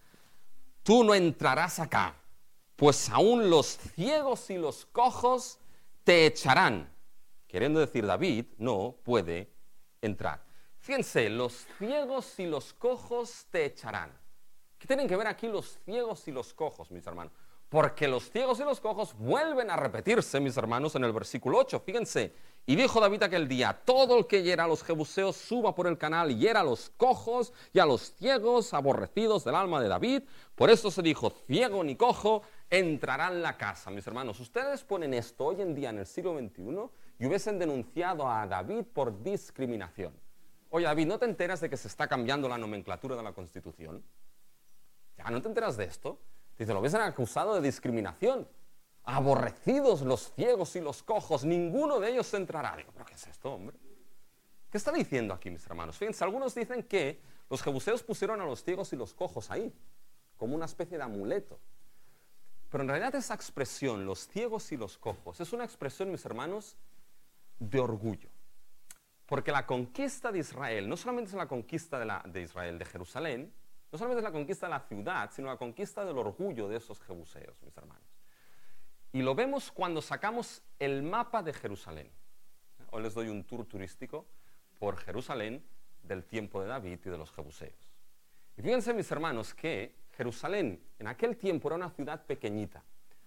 Tú no entrarás acá, pues aún los ciegos y los cojos te echarán. Queriendo decir, David no puede entrar. Fíjense, los ciegos y los cojos te echarán. ¿Qué tienen que ver aquí los ciegos y los cojos, mis hermanos? Porque los ciegos y los cojos vuelven a repetirse, mis hermanos, en el versículo 8. Fíjense, y dijo David aquel día, todo el que hiera a los jebuseos suba por el canal y hiera a los cojos y a los ciegos aborrecidos del alma de David. Por esto se dijo, ciego ni cojo entrarán en la casa. Mis hermanos, ustedes ponen esto hoy en día en el siglo XXI y hubiesen denunciado a David por discriminación. Oye, David, ¿no te enteras de que se está cambiando la nomenclatura de la Constitución? ¿Ya no te enteras de esto? Dice, lo hubiesen acusado de discriminación. Aborrecidos los ciegos y los cojos, ninguno de ellos entrará. Digo, ¿pero qué es esto, hombre? ¿Qué está diciendo aquí, mis hermanos? Fíjense, algunos dicen que los jebuseos pusieron a los ciegos y los cojos ahí, como una especie de amuleto. Pero en realidad esa expresión, los ciegos y los cojos, es una expresión, mis hermanos, de orgullo. Porque la conquista de Israel, no solamente es la conquista de Israel, de Jerusalén, no solamente es la conquista de la ciudad, sino la conquista del orgullo de esos jebuseos, mis hermanos. Y lo vemos cuando sacamos el mapa de Jerusalén. Hoy les doy un tour turístico por Jerusalén del tiempo de David y de los jebuseos. Y fíjense, mis hermanos, que Jerusalén en aquel tiempo era una ciudad pequeñita,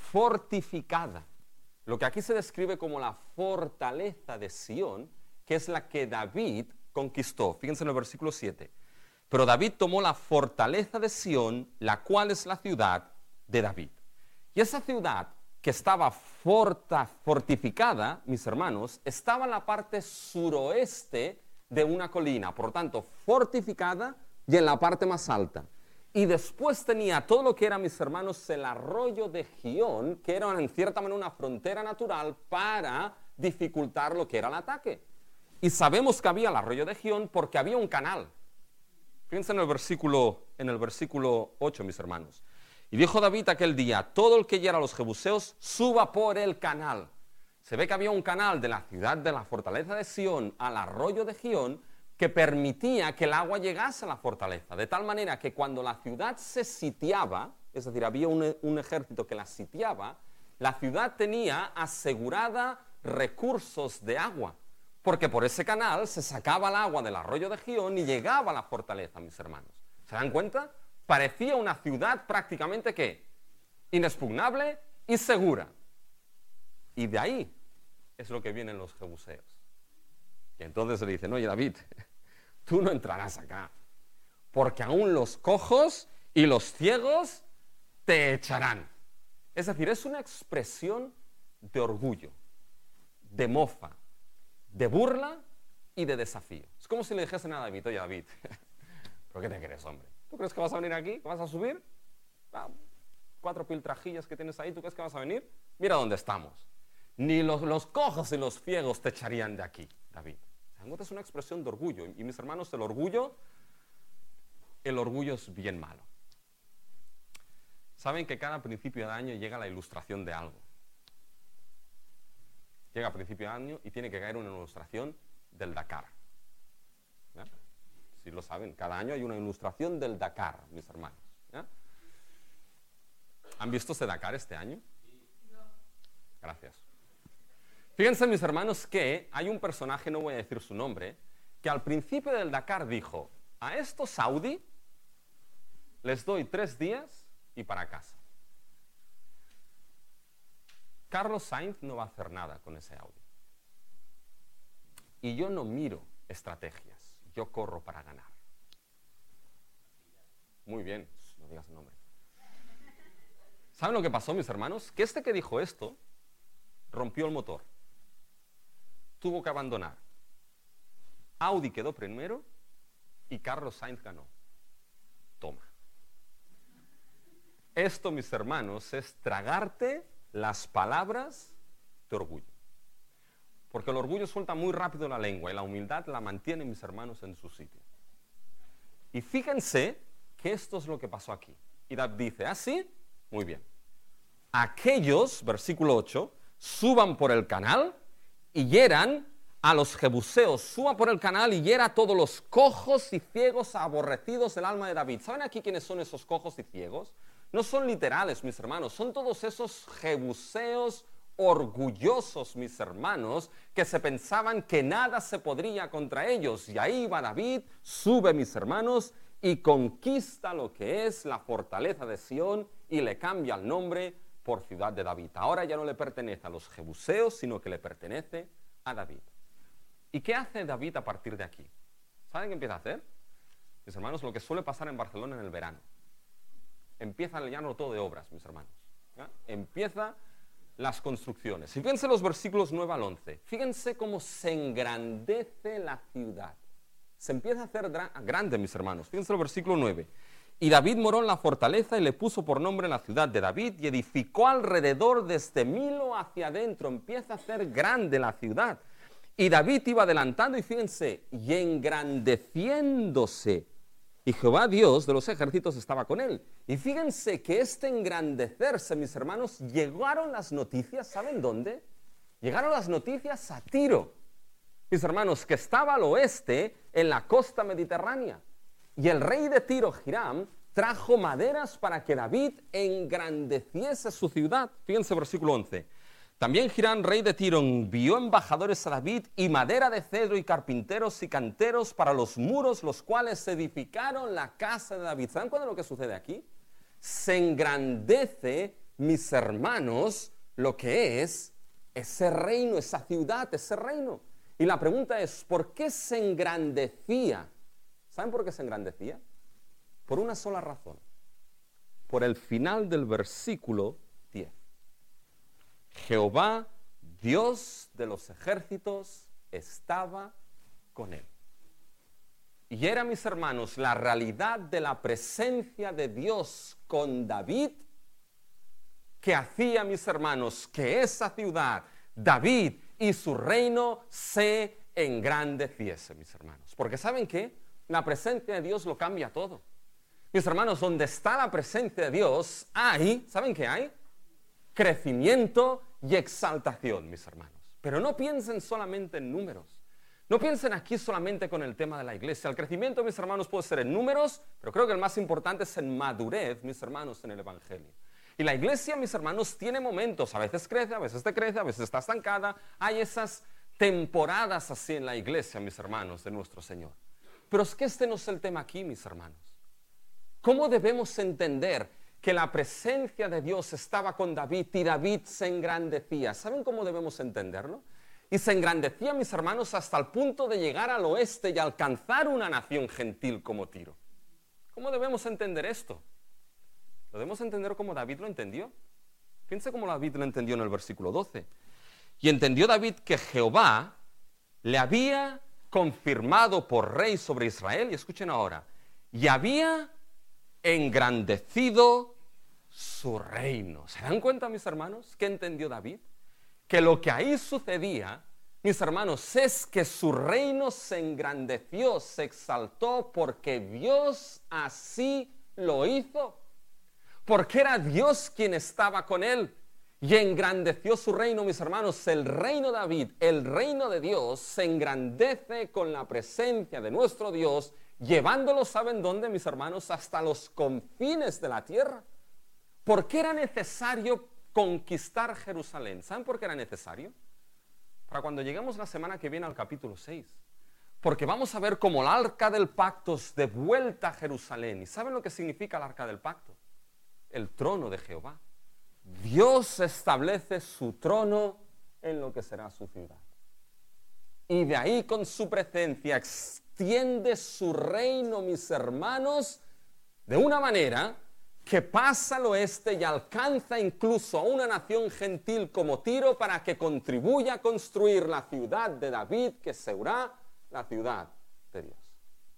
fortificada. Lo que aquí se describe como la fortaleza de Sión, que es la que David conquistó. Fíjense en el versículo 7. Pero David tomó la fortaleza de Sión, la cual es la ciudad de David. Y esa ciudad que estaba fortificada, mis hermanos, estaba en la parte suroeste de una colina, por lo tanto, fortificada y en la parte más alta. Y después tenía todo lo que era, mis hermanos, el arroyo de Gihón, que era en cierta manera una frontera natural para dificultar lo que era el ataque. Y sabemos que había el arroyo de Gihón porque había un canal. Fíjense en el versículo 8, mis hermanos. Y dijo David aquel día, todo el que hiera a los jebuseos, suba por el canal. Se ve que había un canal de la ciudad de la fortaleza de Sión al arroyo de Gihón que permitía que el agua llegase a la fortaleza, de tal manera que cuando la ciudad se sitiaba, es decir, había un ejército que la sitiaba, la ciudad tenía asegurada recursos de agua, porque por ese canal se sacaba el agua del arroyo de Gihón y llegaba a la fortaleza, mis hermanos. ¿Se dan cuenta? Parecía una ciudad prácticamente, ¿qué? Inexpugnable y segura. Y de ahí es lo que vienen los jebuseos. Y entonces le dicen, oye David, tú no entrarás acá, porque aún los cojos y los ciegos te echarán. Es decir, es una expresión de orgullo, de mofa, de burla y de desafío. Es como si le dijesen a David, oye David, ¿pero qué te crees, hombre? ¿Tú crees que vas a venir aquí? ¿Que vas a subir? 4 piltrajillas que tienes ahí, ¿tú crees que vas a venir? Mira dónde estamos. Ni los cojos y los ciegos te echarían de aquí, David. Es una expresión de orgullo. Y mis hermanos, el orgullo es bien malo. Saben que cada principio de año llega la ilustración de algo. Llega a principio de año y tiene que caer una ilustración del Dakar. ¿Ya? Si lo saben, cada año hay una ilustración del Dakar, mis hermanos. ¿Ya? ¿Han visto ese Dakar este año? Gracias. Fíjense, mis hermanos, que hay un personaje, no voy a decir su nombre, que al principio del Dakar dijo, a estos Audi les doy 3 días y para casa. Carlos Sainz no va a hacer nada con ese Audi. Y yo no miro estrategias, yo corro para ganar. Muy bien, no digas el nombre. ¿Saben lo que pasó, mis hermanos? Que este que dijo esto rompió el motor. Tuvo que abandonar. Audi quedó primero y Carlos Sainz ganó. Toma. Esto, mis hermanos, es tragarte las palabras de orgullo. Porque el orgullo suelta muy rápido la lengua y la humildad la mantiene, mis hermanos, en su sitio. Y fíjense que esto es lo que pasó aquí. Y David dice, ¿ah, sí? Muy bien. Aquellos, versículo 8, suban por el canal y hieran a los jebuseos, suba por el canal y hiera a todos los cojos y ciegos aborrecidos del alma de David. ¿Saben aquí quiénes son esos cojos y ciegos? No son literales, mis hermanos, son todos esos jebuseos orgullosos, mis hermanos, que se pensaban que nada se podría contra ellos. Y ahí va David, sube, mis hermanos, y conquista lo que es la fortaleza de Sión y le cambia el nombre por ciudad de David. Ahora ya no le pertenece a los jebuseos, sino que le pertenece a David. ¿Y qué hace David a partir de aquí? ¿Saben qué empieza a hacer? Mis hermanos, lo que suele pasar en Barcelona en el verano. Empieza el llano todo de obras, mis hermanos. ¿Ya? Empieza las construcciones. Y fíjense los versículos 9 al 11. Fíjense cómo se engrandece la ciudad. Se empieza a hacer grande, mis hermanos. Fíjense el versículo 9. Y David moró en la fortaleza y le puso por nombre la ciudad de David y edificó alrededor desde Milo hacia adentro. Empieza a hacer grande la ciudad. Y David iba adelantando y fíjense, y engrandeciéndose. Y Jehová Dios de los ejércitos estaba con él. Y fíjense que este engrandecerse, mis hermanos, llegaron las noticias, ¿saben dónde? Llegaron las noticias a Tiro, mis hermanos, que estaba al oeste en la costa mediterránea. Y el rey de Tiro, Hiram, trajo maderas para que David engrandeciese su ciudad. Fíjense versículo 11. También Hiram, rey de Tiro, envió embajadores a David y madera de cedro y carpinteros y canteros para los muros, los cuales edificaron la casa de David. ¿Saben cuál es lo que sucede aquí? Se engrandece mis hermanos, lo que es ese reino, esa ciudad, ese reino. Y la pregunta es, ¿por qué se engrandecía? ¿Saben por qué se engrandecía? Por una sola razón. Por el final del versículo 10. Jehová, Dios de los ejércitos, estaba con él. Y era, mis hermanos, la realidad de la presencia de Dios con David que hacía, mis hermanos, que esa ciudad, David y su reino se engrandeciese, mis hermanos. Porque ¿saben qué? La presencia de Dios lo cambia todo. Mis hermanos, donde está la presencia de Dios, ¿saben qué hay? Crecimiento y exaltación, mis hermanos. Pero no piensen solamente en números. No piensen aquí solamente con el tema de la iglesia. El crecimiento, mis hermanos, puede ser en números, pero creo que el más importante es en madurez, mis hermanos, en el evangelio. Y la iglesia, mis hermanos, tiene momentos. A veces crece, a veces decrece, a veces está estancada. Hay esas temporadas así en la iglesia, mis hermanos, de nuestro Señor. Pero es que este no es el tema aquí, mis hermanos. ¿Cómo debemos entender que la presencia de Dios estaba con David y David se engrandecía? ¿Saben cómo debemos entenderlo? Y se engrandecía, mis hermanos, hasta el punto de llegar al oeste y alcanzar una nación gentil como Tiro. ¿Cómo debemos entender esto? ¿Lo debemos entender como David lo entendió? Piensa cómo David lo entendió en el versículo 12. Y entendió David que Jehová le había confirmado por rey sobre Israel, y escuchen ahora, y había engrandecido su reino. ¿Se dan cuenta, mis hermanos, qué entendió David? Que lo que ahí sucedía, mis hermanos, es que su reino se engrandeció, se exaltó, porque Dios así lo hizo. Porque era Dios quien estaba con él y engrandeció su reino, mis hermanos. El reino de David, el reino de Dios, se engrandece con la presencia de nuestro Dios, llevándolo, ¿saben dónde, mis hermanos? Hasta los confines de la tierra. ¿Por qué era necesario conquistar Jerusalén? ¿Saben por qué era necesario? Para cuando lleguemos la semana que viene al capítulo 6. Porque vamos a ver cómo el arca del pacto es de vuelta a Jerusalén. ¿Y saben lo que significa el arca del pacto? El trono de Jehová. Dios establece su trono en lo que será su ciudad. Y de ahí con su presencia extiende su reino, mis hermanos, de una manera que pasa al oeste y alcanza incluso a una nación gentil como Tiro para que contribuya a construir la ciudad de David, que será la ciudad de Dios.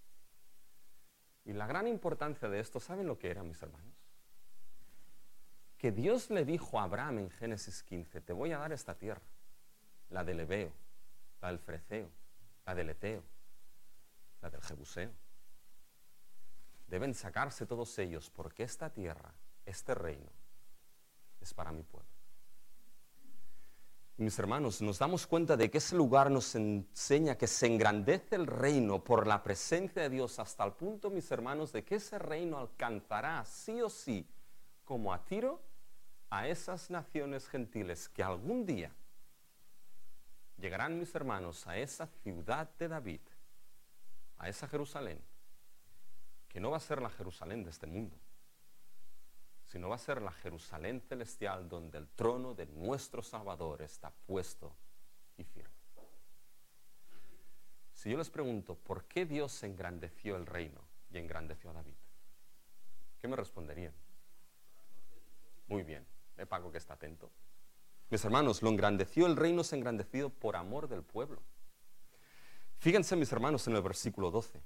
Y la gran importancia de esto, ¿saben lo que era, mis hermanos? Que Dios le dijo a Abraham en Génesis 15, te voy a dar esta tierra, la del Ebeo, la del Freceo, la del Eteo, la del Jebuseo. Deben sacarse todos ellos, porque esta tierra, este reino, es para mi pueblo. Y mis hermanos, nos damos cuenta de que ese lugar nos enseña que se engrandece el reino por la presencia de Dios hasta el punto, mis hermanos, de que ese reino alcanzará sí o sí, como a Tiro, a esas naciones gentiles que algún día llegarán, mis hermanos, a esa ciudad de David, a esa Jerusalén, que no va a ser la Jerusalén de este mundo, sino va a ser la Jerusalén celestial donde el trono de nuestro Salvador está puesto y firme. Si yo les pregunto, ¿por qué Dios engrandeció el reino y engrandeció a David? ¿Qué me responderían? Muy bien, Paco que está atento. Mis hermanos, lo engrandeció el reino, se engrandecido por amor del pueblo. Fíjense, mis hermanos, en el versículo 12.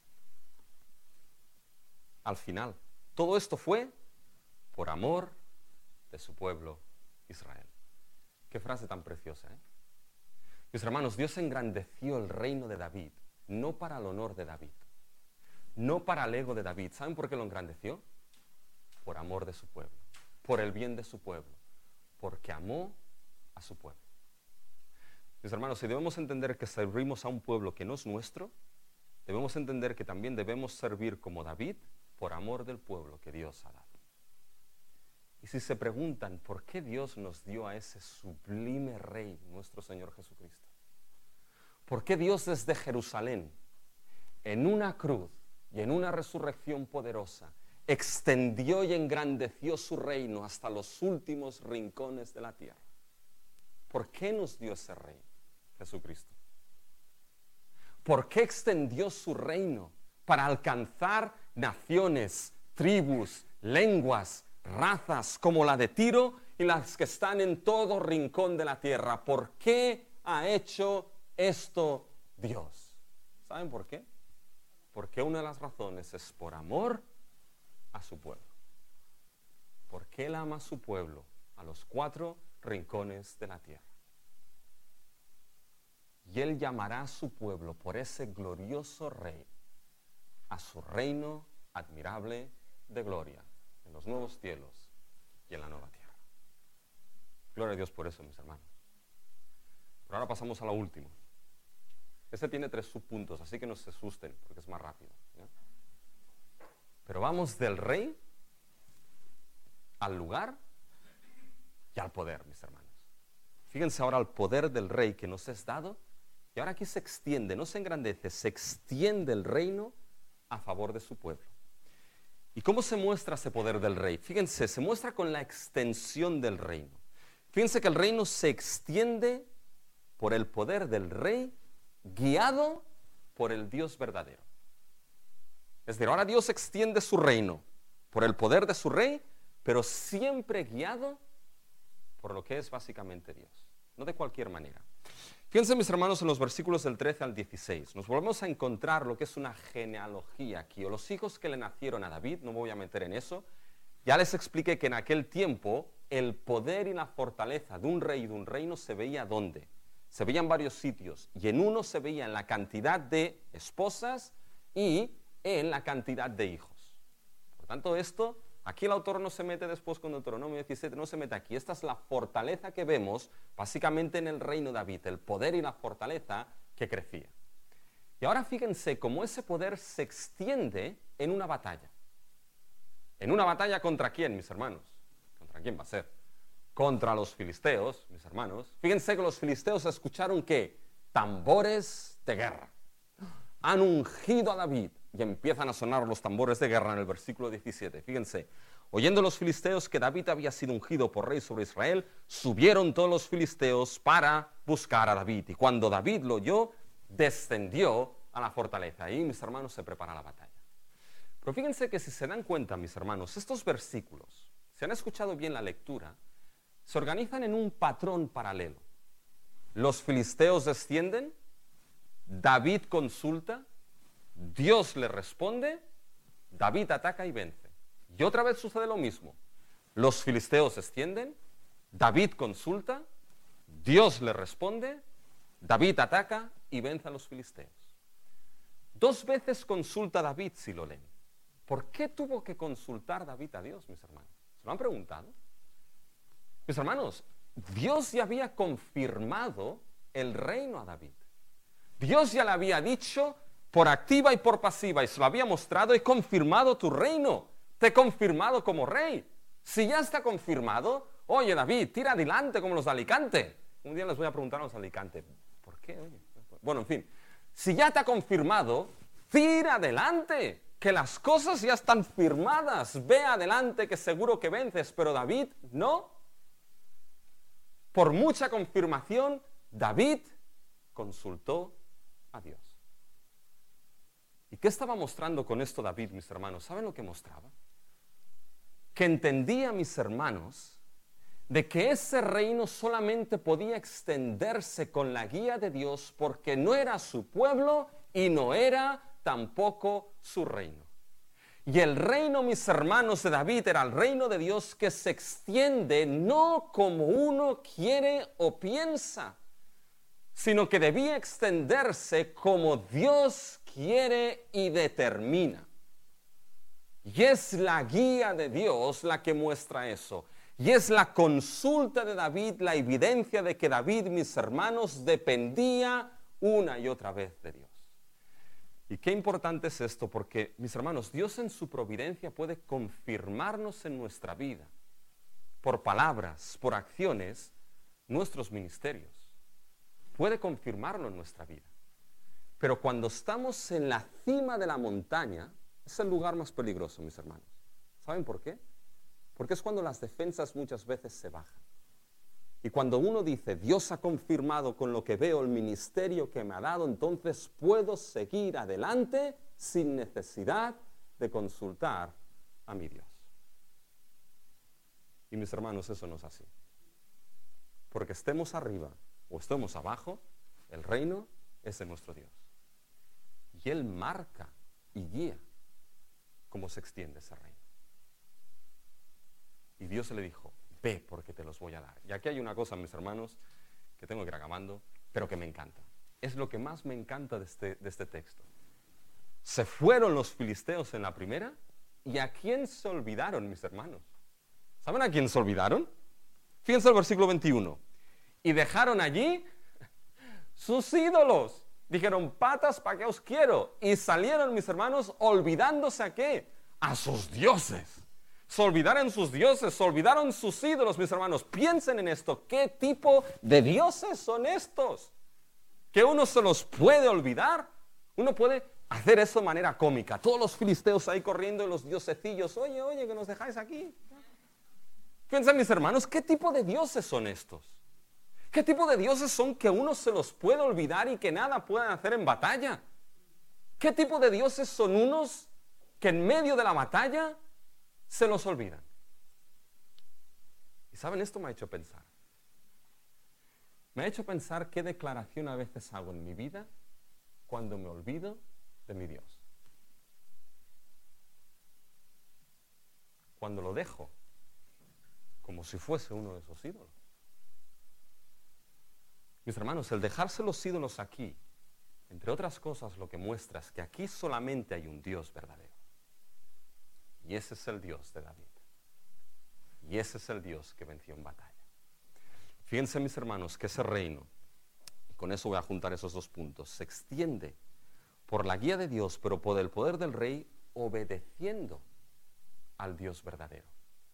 Al final, todo esto fue por amor de su pueblo Israel. Qué frase tan preciosa, ¿eh? Mis hermanos, Dios engrandeció el reino de David, no para el honor de David, no para el ego de David. ¿Saben por qué lo engrandeció? Por amor de su pueblo, por el bien de su pueblo, porque amó a su pueblo. Mis hermanos, si debemos entender que servimos a un pueblo que no es nuestro, debemos entender que también debemos servir como David por amor del pueblo que Dios ha dado. Y si se preguntan por qué Dios nos dio a ese sublime Rey, nuestro Señor Jesucristo, por qué Dios desde Jerusalén, en una cruz y en una resurrección poderosa, extendió y engrandeció su reino hasta los últimos rincones de la tierra. ¿Por qué nos dio ese reino? Jesucristo. ¿Por qué extendió su reino? Para alcanzar naciones, tribus, lenguas, razas como la de Tiro y las que están en todo rincón de la tierra. ¿Por qué ha hecho esto Dios? ¿Saben por qué? Porque una de las razones es por amor a su pueblo. Porque Él ama a su pueblo a los 4 rincones de la tierra. Y Él llamará a su pueblo por ese glorioso Rey a su reino admirable de gloria en los nuevos cielos y en la nueva tierra. Gloria a Dios por eso, mis hermanos. Pero ahora pasamos a lo último. Este tiene 3 subpuntos, así que no se asusten porque es más rápido, ¿ya? Pero vamos del rey al lugar y al poder, mis hermanos. Fíjense ahora al poder del rey que nos es dado. Y ahora aquí se extiende, no se engrandece, se extiende el reino a favor de su pueblo. ¿Y cómo se muestra ese poder del rey? Fíjense, se muestra con la extensión del reino. Fíjense que el reino se extiende por el poder del rey, guiado por el Dios verdadero. Es decir, ahora Dios extiende su reino por el poder de su rey, pero siempre guiado por lo que es básicamente Dios, no de cualquier manera. Fíjense, mis hermanos, en los versículos del 13 al 16. Nos volvemos a encontrar lo que es una genealogía aquí, o los hijos que le nacieron a David. No me voy a meter en eso. Ya les expliqué que en aquel tiempo el poder y la fortaleza de un rey y de un reino se veía ¿dónde? Se veía en varios sitios, y en uno se veía en la cantidad de esposas y en la cantidad de hijos. Por tanto, esto, aquí el autor no se mete después con Deuteronomio 17, no se mete aquí. Esta es la fortaleza que vemos básicamente en el reino de David, el poder y la fortaleza que crecía. Y ahora fíjense cómo ese poder se extiende en una batalla. ¿En una batalla contra quién, mis hermanos? ¿Contra quién va a ser? Contra los filisteos, mis hermanos. Fíjense que los filisteos escucharon ¿qué? Tambores de guerra. Han ungido a David y empiezan a sonar los tambores de guerra en el versículo 17. Fíjense, oyendo los filisteos que David había sido ungido por rey sobre Israel, subieron todos los filisteos para buscar a David. Y cuando David lo oyó, descendió a la fortaleza. Ahí, mis hermanos, se prepara la batalla. Pero fíjense que si se dan cuenta, mis hermanos, estos versículos, si han escuchado bien la lectura, se organizan en un patrón paralelo. Los filisteos descienden, David consulta, Dios le responde, David ataca y vence. Y otra vez sucede lo mismo. Los filisteos descienden, David consulta, Dios le responde, David ataca y vence a los filisteos. 2 veces consulta David, si lo leen. ¿Por qué tuvo que consultar David a Dios, mis hermanos? ¿Se lo han preguntado? Mis hermanos, Dios ya había confirmado el reino a David. Dios ya le había dicho por activa y por pasiva, y se lo había mostrado, he confirmado tu reino, te he confirmado como rey. Si ya está confirmado, oye David, tira adelante como los de Alicante. Un día les voy a preguntar a los de Alicante, ¿por qué? Oye, bueno, en fin, si ya te ha confirmado, tira adelante, que las cosas ya están firmadas, ve adelante que seguro que vences, pero David no. Por mucha confirmación, David consultó a Dios. ¿Y qué estaba mostrando con esto David, mis hermanos? ¿Saben lo que mostraba? Que entendía, mis hermanos, de que ese reino solamente podía extenderse con la guía de Dios porque no era su pueblo y no era tampoco su reino. Y el reino, mis hermanos, de David era el reino de Dios que se extiende no como uno quiere o piensa, sino que debía extenderse como Dios quiere y determina. Y es la guía de Dios la que muestra eso. Y es la consulta de David la evidencia de que David, mis hermanos, dependía una y otra vez de Dios. Y qué importante es esto, porque, mis hermanos, Dios en su providencia puede confirmarnos en nuestra vida, por palabras, por acciones, nuestros ministerios. Puede confirmarlo en nuestra vida. Pero cuando estamos en la cima de la montaña, es el lugar más peligroso, mis hermanos. ¿Saben por qué? Porque es cuando las defensas muchas veces se bajan. Y cuando uno dice, Dios ha confirmado con lo que veo el ministerio que me ha dado, entonces puedo seguir adelante sin necesidad de consultar a mi Dios. Y mis hermanos, eso no es así. Porque estemos arriba o estemos abajo, el reino es de nuestro Dios. Y Él marca y guía cómo se extiende ese reino. Y Dios le dijo, ve porque te los voy a dar. Y aquí hay una cosa, mis hermanos, que tengo que ir acabando, pero que me encanta. Es lo que más me encanta de este texto. Se fueron los filisteos en la primera, ¿y a quién se olvidaron, mis hermanos? ¿Saben a quién se olvidaron? Fíjense el versículo 21. Y dejaron allí sus ídolos. Dijeron, patas, ¿para qué os quiero? Y salieron, mis hermanos, olvidándose ¿a qué? A sus dioses. Se olvidaron sus dioses, se olvidaron sus ídolos, mis hermanos. Piensen en esto. ¿Qué tipo de dioses son estos? ¿Que uno se los puede olvidar? Uno puede hacer eso de manera cómica. Todos los filisteos ahí corriendo y los diosecillos. Oye, que nos dejáis aquí. Piensen, mis hermanos, ¿qué tipo de dioses son estos? ¿Qué tipo de dioses son que uno se los puede olvidar y que nada pueden hacer en batalla? ¿Qué tipo de dioses son unos que en medio de la batalla se los olvidan? Y saben, esto me ha hecho pensar. Me ha hecho pensar qué declaración a veces hago en mi vida cuando me olvido de mi Dios. Cuando lo dejo como si fuese uno de esos ídolos. Mis hermanos, el dejarse los ídolos aquí, entre otras cosas, lo que muestra es que aquí solamente hay un Dios verdadero. Y ese es el Dios de David. Y ese es el Dios que venció en batalla. Fíjense, mis hermanos, que ese reino, y con eso voy a juntar esos dos puntos, se extiende por la guía de Dios, pero por el poder del rey, obedeciendo al Dios verdadero.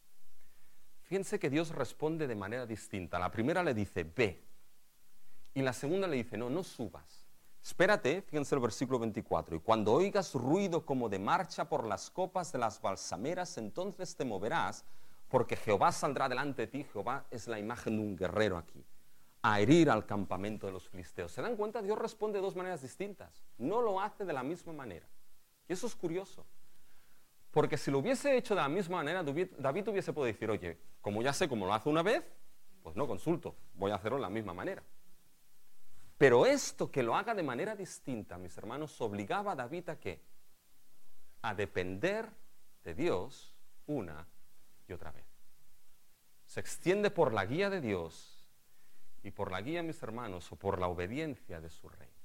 Fíjense que Dios responde de manera distinta. La primera le dice, ve. Y la segunda le dice, no subas. Espérate, fíjense el versículo 24. Y cuando oigas ruido como de marcha por las copas de las balsameras, entonces te moverás, porque Jehová saldrá delante de ti. Jehová es la imagen de un guerrero aquí, a herir al campamento de los filisteos. ¿Se dan cuenta? Dios responde de dos maneras distintas. No lo hace de la misma manera. Y eso es curioso. Porque si lo hubiese hecho de la misma manera, David hubiese podido decir, oye, como ya sé cómo lo hace una vez, pues no consulto, voy a hacerlo de la misma manera. Pero esto que lo haga de manera distinta, mis hermanos, obligaba a David ¿a qué? A depender de Dios una y otra vez. Se extiende por la guía de Dios y por la guía, mis hermanos, o por la obediencia de su rey.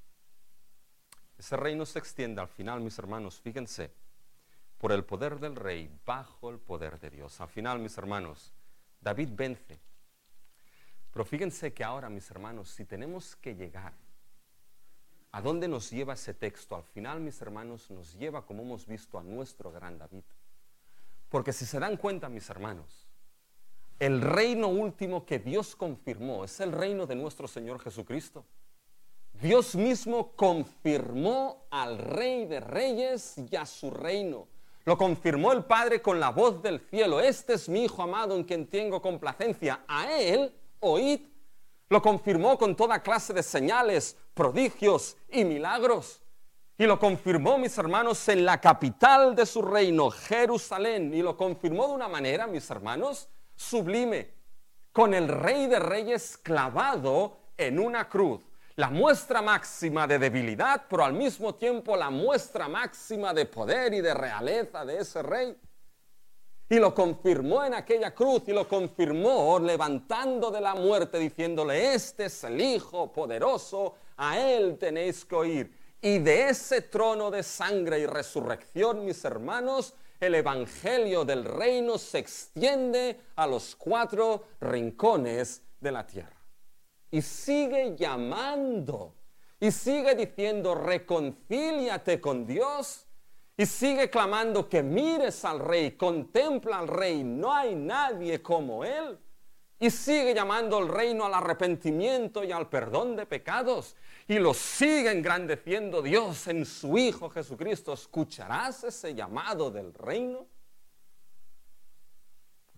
Ese reino se extiende al final, mis hermanos, fíjense, por el poder del rey, bajo el poder de Dios. Al final, mis hermanos, David vence. Pero fíjense que ahora, mis hermanos, si tenemos que llegar, ¿a dónde nos lleva ese texto? Al final, mis hermanos, nos lleva, como hemos visto, a nuestro gran David. Porque si se dan cuenta, mis hermanos, el reino último que Dios confirmó es el reino de nuestro Señor Jesucristo. Dios mismo confirmó al Rey de Reyes y a su reino. Lo confirmó el Padre con la voz del cielo. Este es mi Hijo amado en quien tengo complacencia. A Él oíd. Lo confirmó con toda clase de señales, prodigios y milagros. Y lo confirmó, mis hermanos, en la capital de su reino, Jerusalén. Y lo confirmó de una manera, mis hermanos, sublime, con el Rey de Reyes clavado en una cruz. La muestra máxima de debilidad, pero al mismo tiempo la muestra máxima de poder y de realeza de ese rey. Y lo confirmó en aquella cruz, y lo confirmó levantando de la muerte, diciéndole, este es el Hijo poderoso, a Él tenéis que oír. Y de ese trono de sangre y resurrección, mis hermanos, el evangelio del reino se extiende a los 4 rincones de la tierra. Y sigue llamando, y sigue diciendo, reconcíliate con Dios, y sigue clamando que mires al Rey, contempla al Rey, no hay nadie como Él. Y sigue llamando al reino al arrepentimiento y al perdón de pecados. Y lo sigue engrandeciendo Dios en su Hijo Jesucristo. ¿Escucharás ese llamado del reino?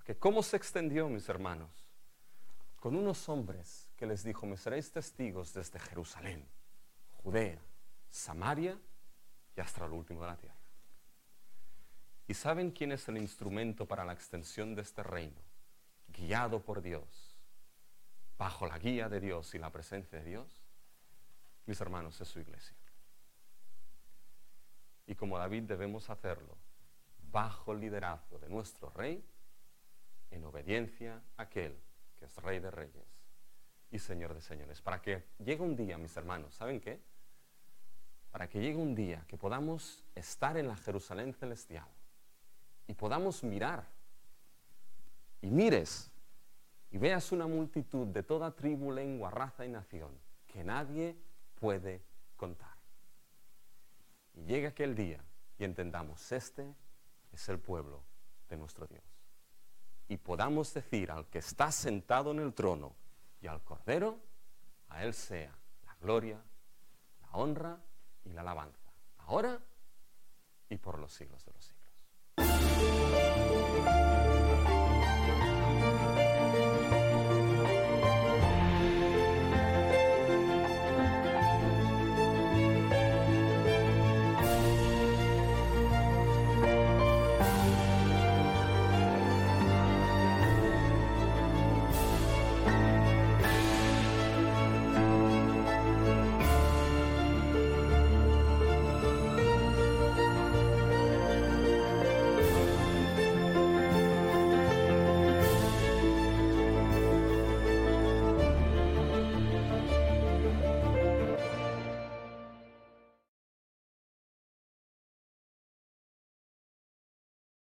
Porque ¿cómo se extendió, mis hermanos? Con unos hombres que les dijo, me seréis testigos desde Jerusalén, Judea, Samaria y hasta lo último de la tierra. ¿Y saben quién es el instrumento para la extensión de este reino? Guiado por Dios, bajo la guía de Dios y la presencia de Dios, mis hermanos, es su iglesia. Y como David debemos hacerlo bajo el liderazgo de nuestro Rey, en obediencia a aquel que es Rey de Reyes y Señor de Señores. Para que llegue un día, mis hermanos, ¿saben qué? Para que llegue un día que podamos estar en la Jerusalén celestial y podamos mirar y mires y veas una multitud de toda tribu, lengua, raza y nación que nadie puede contar. Y llegue aquel día y entendamos, este es el pueblo de nuestro Dios. Y podamos decir al que está sentado en el trono y al Cordero, a Él sea la gloria, la honra y la alabanza, ahora y por los siglos de los siglos.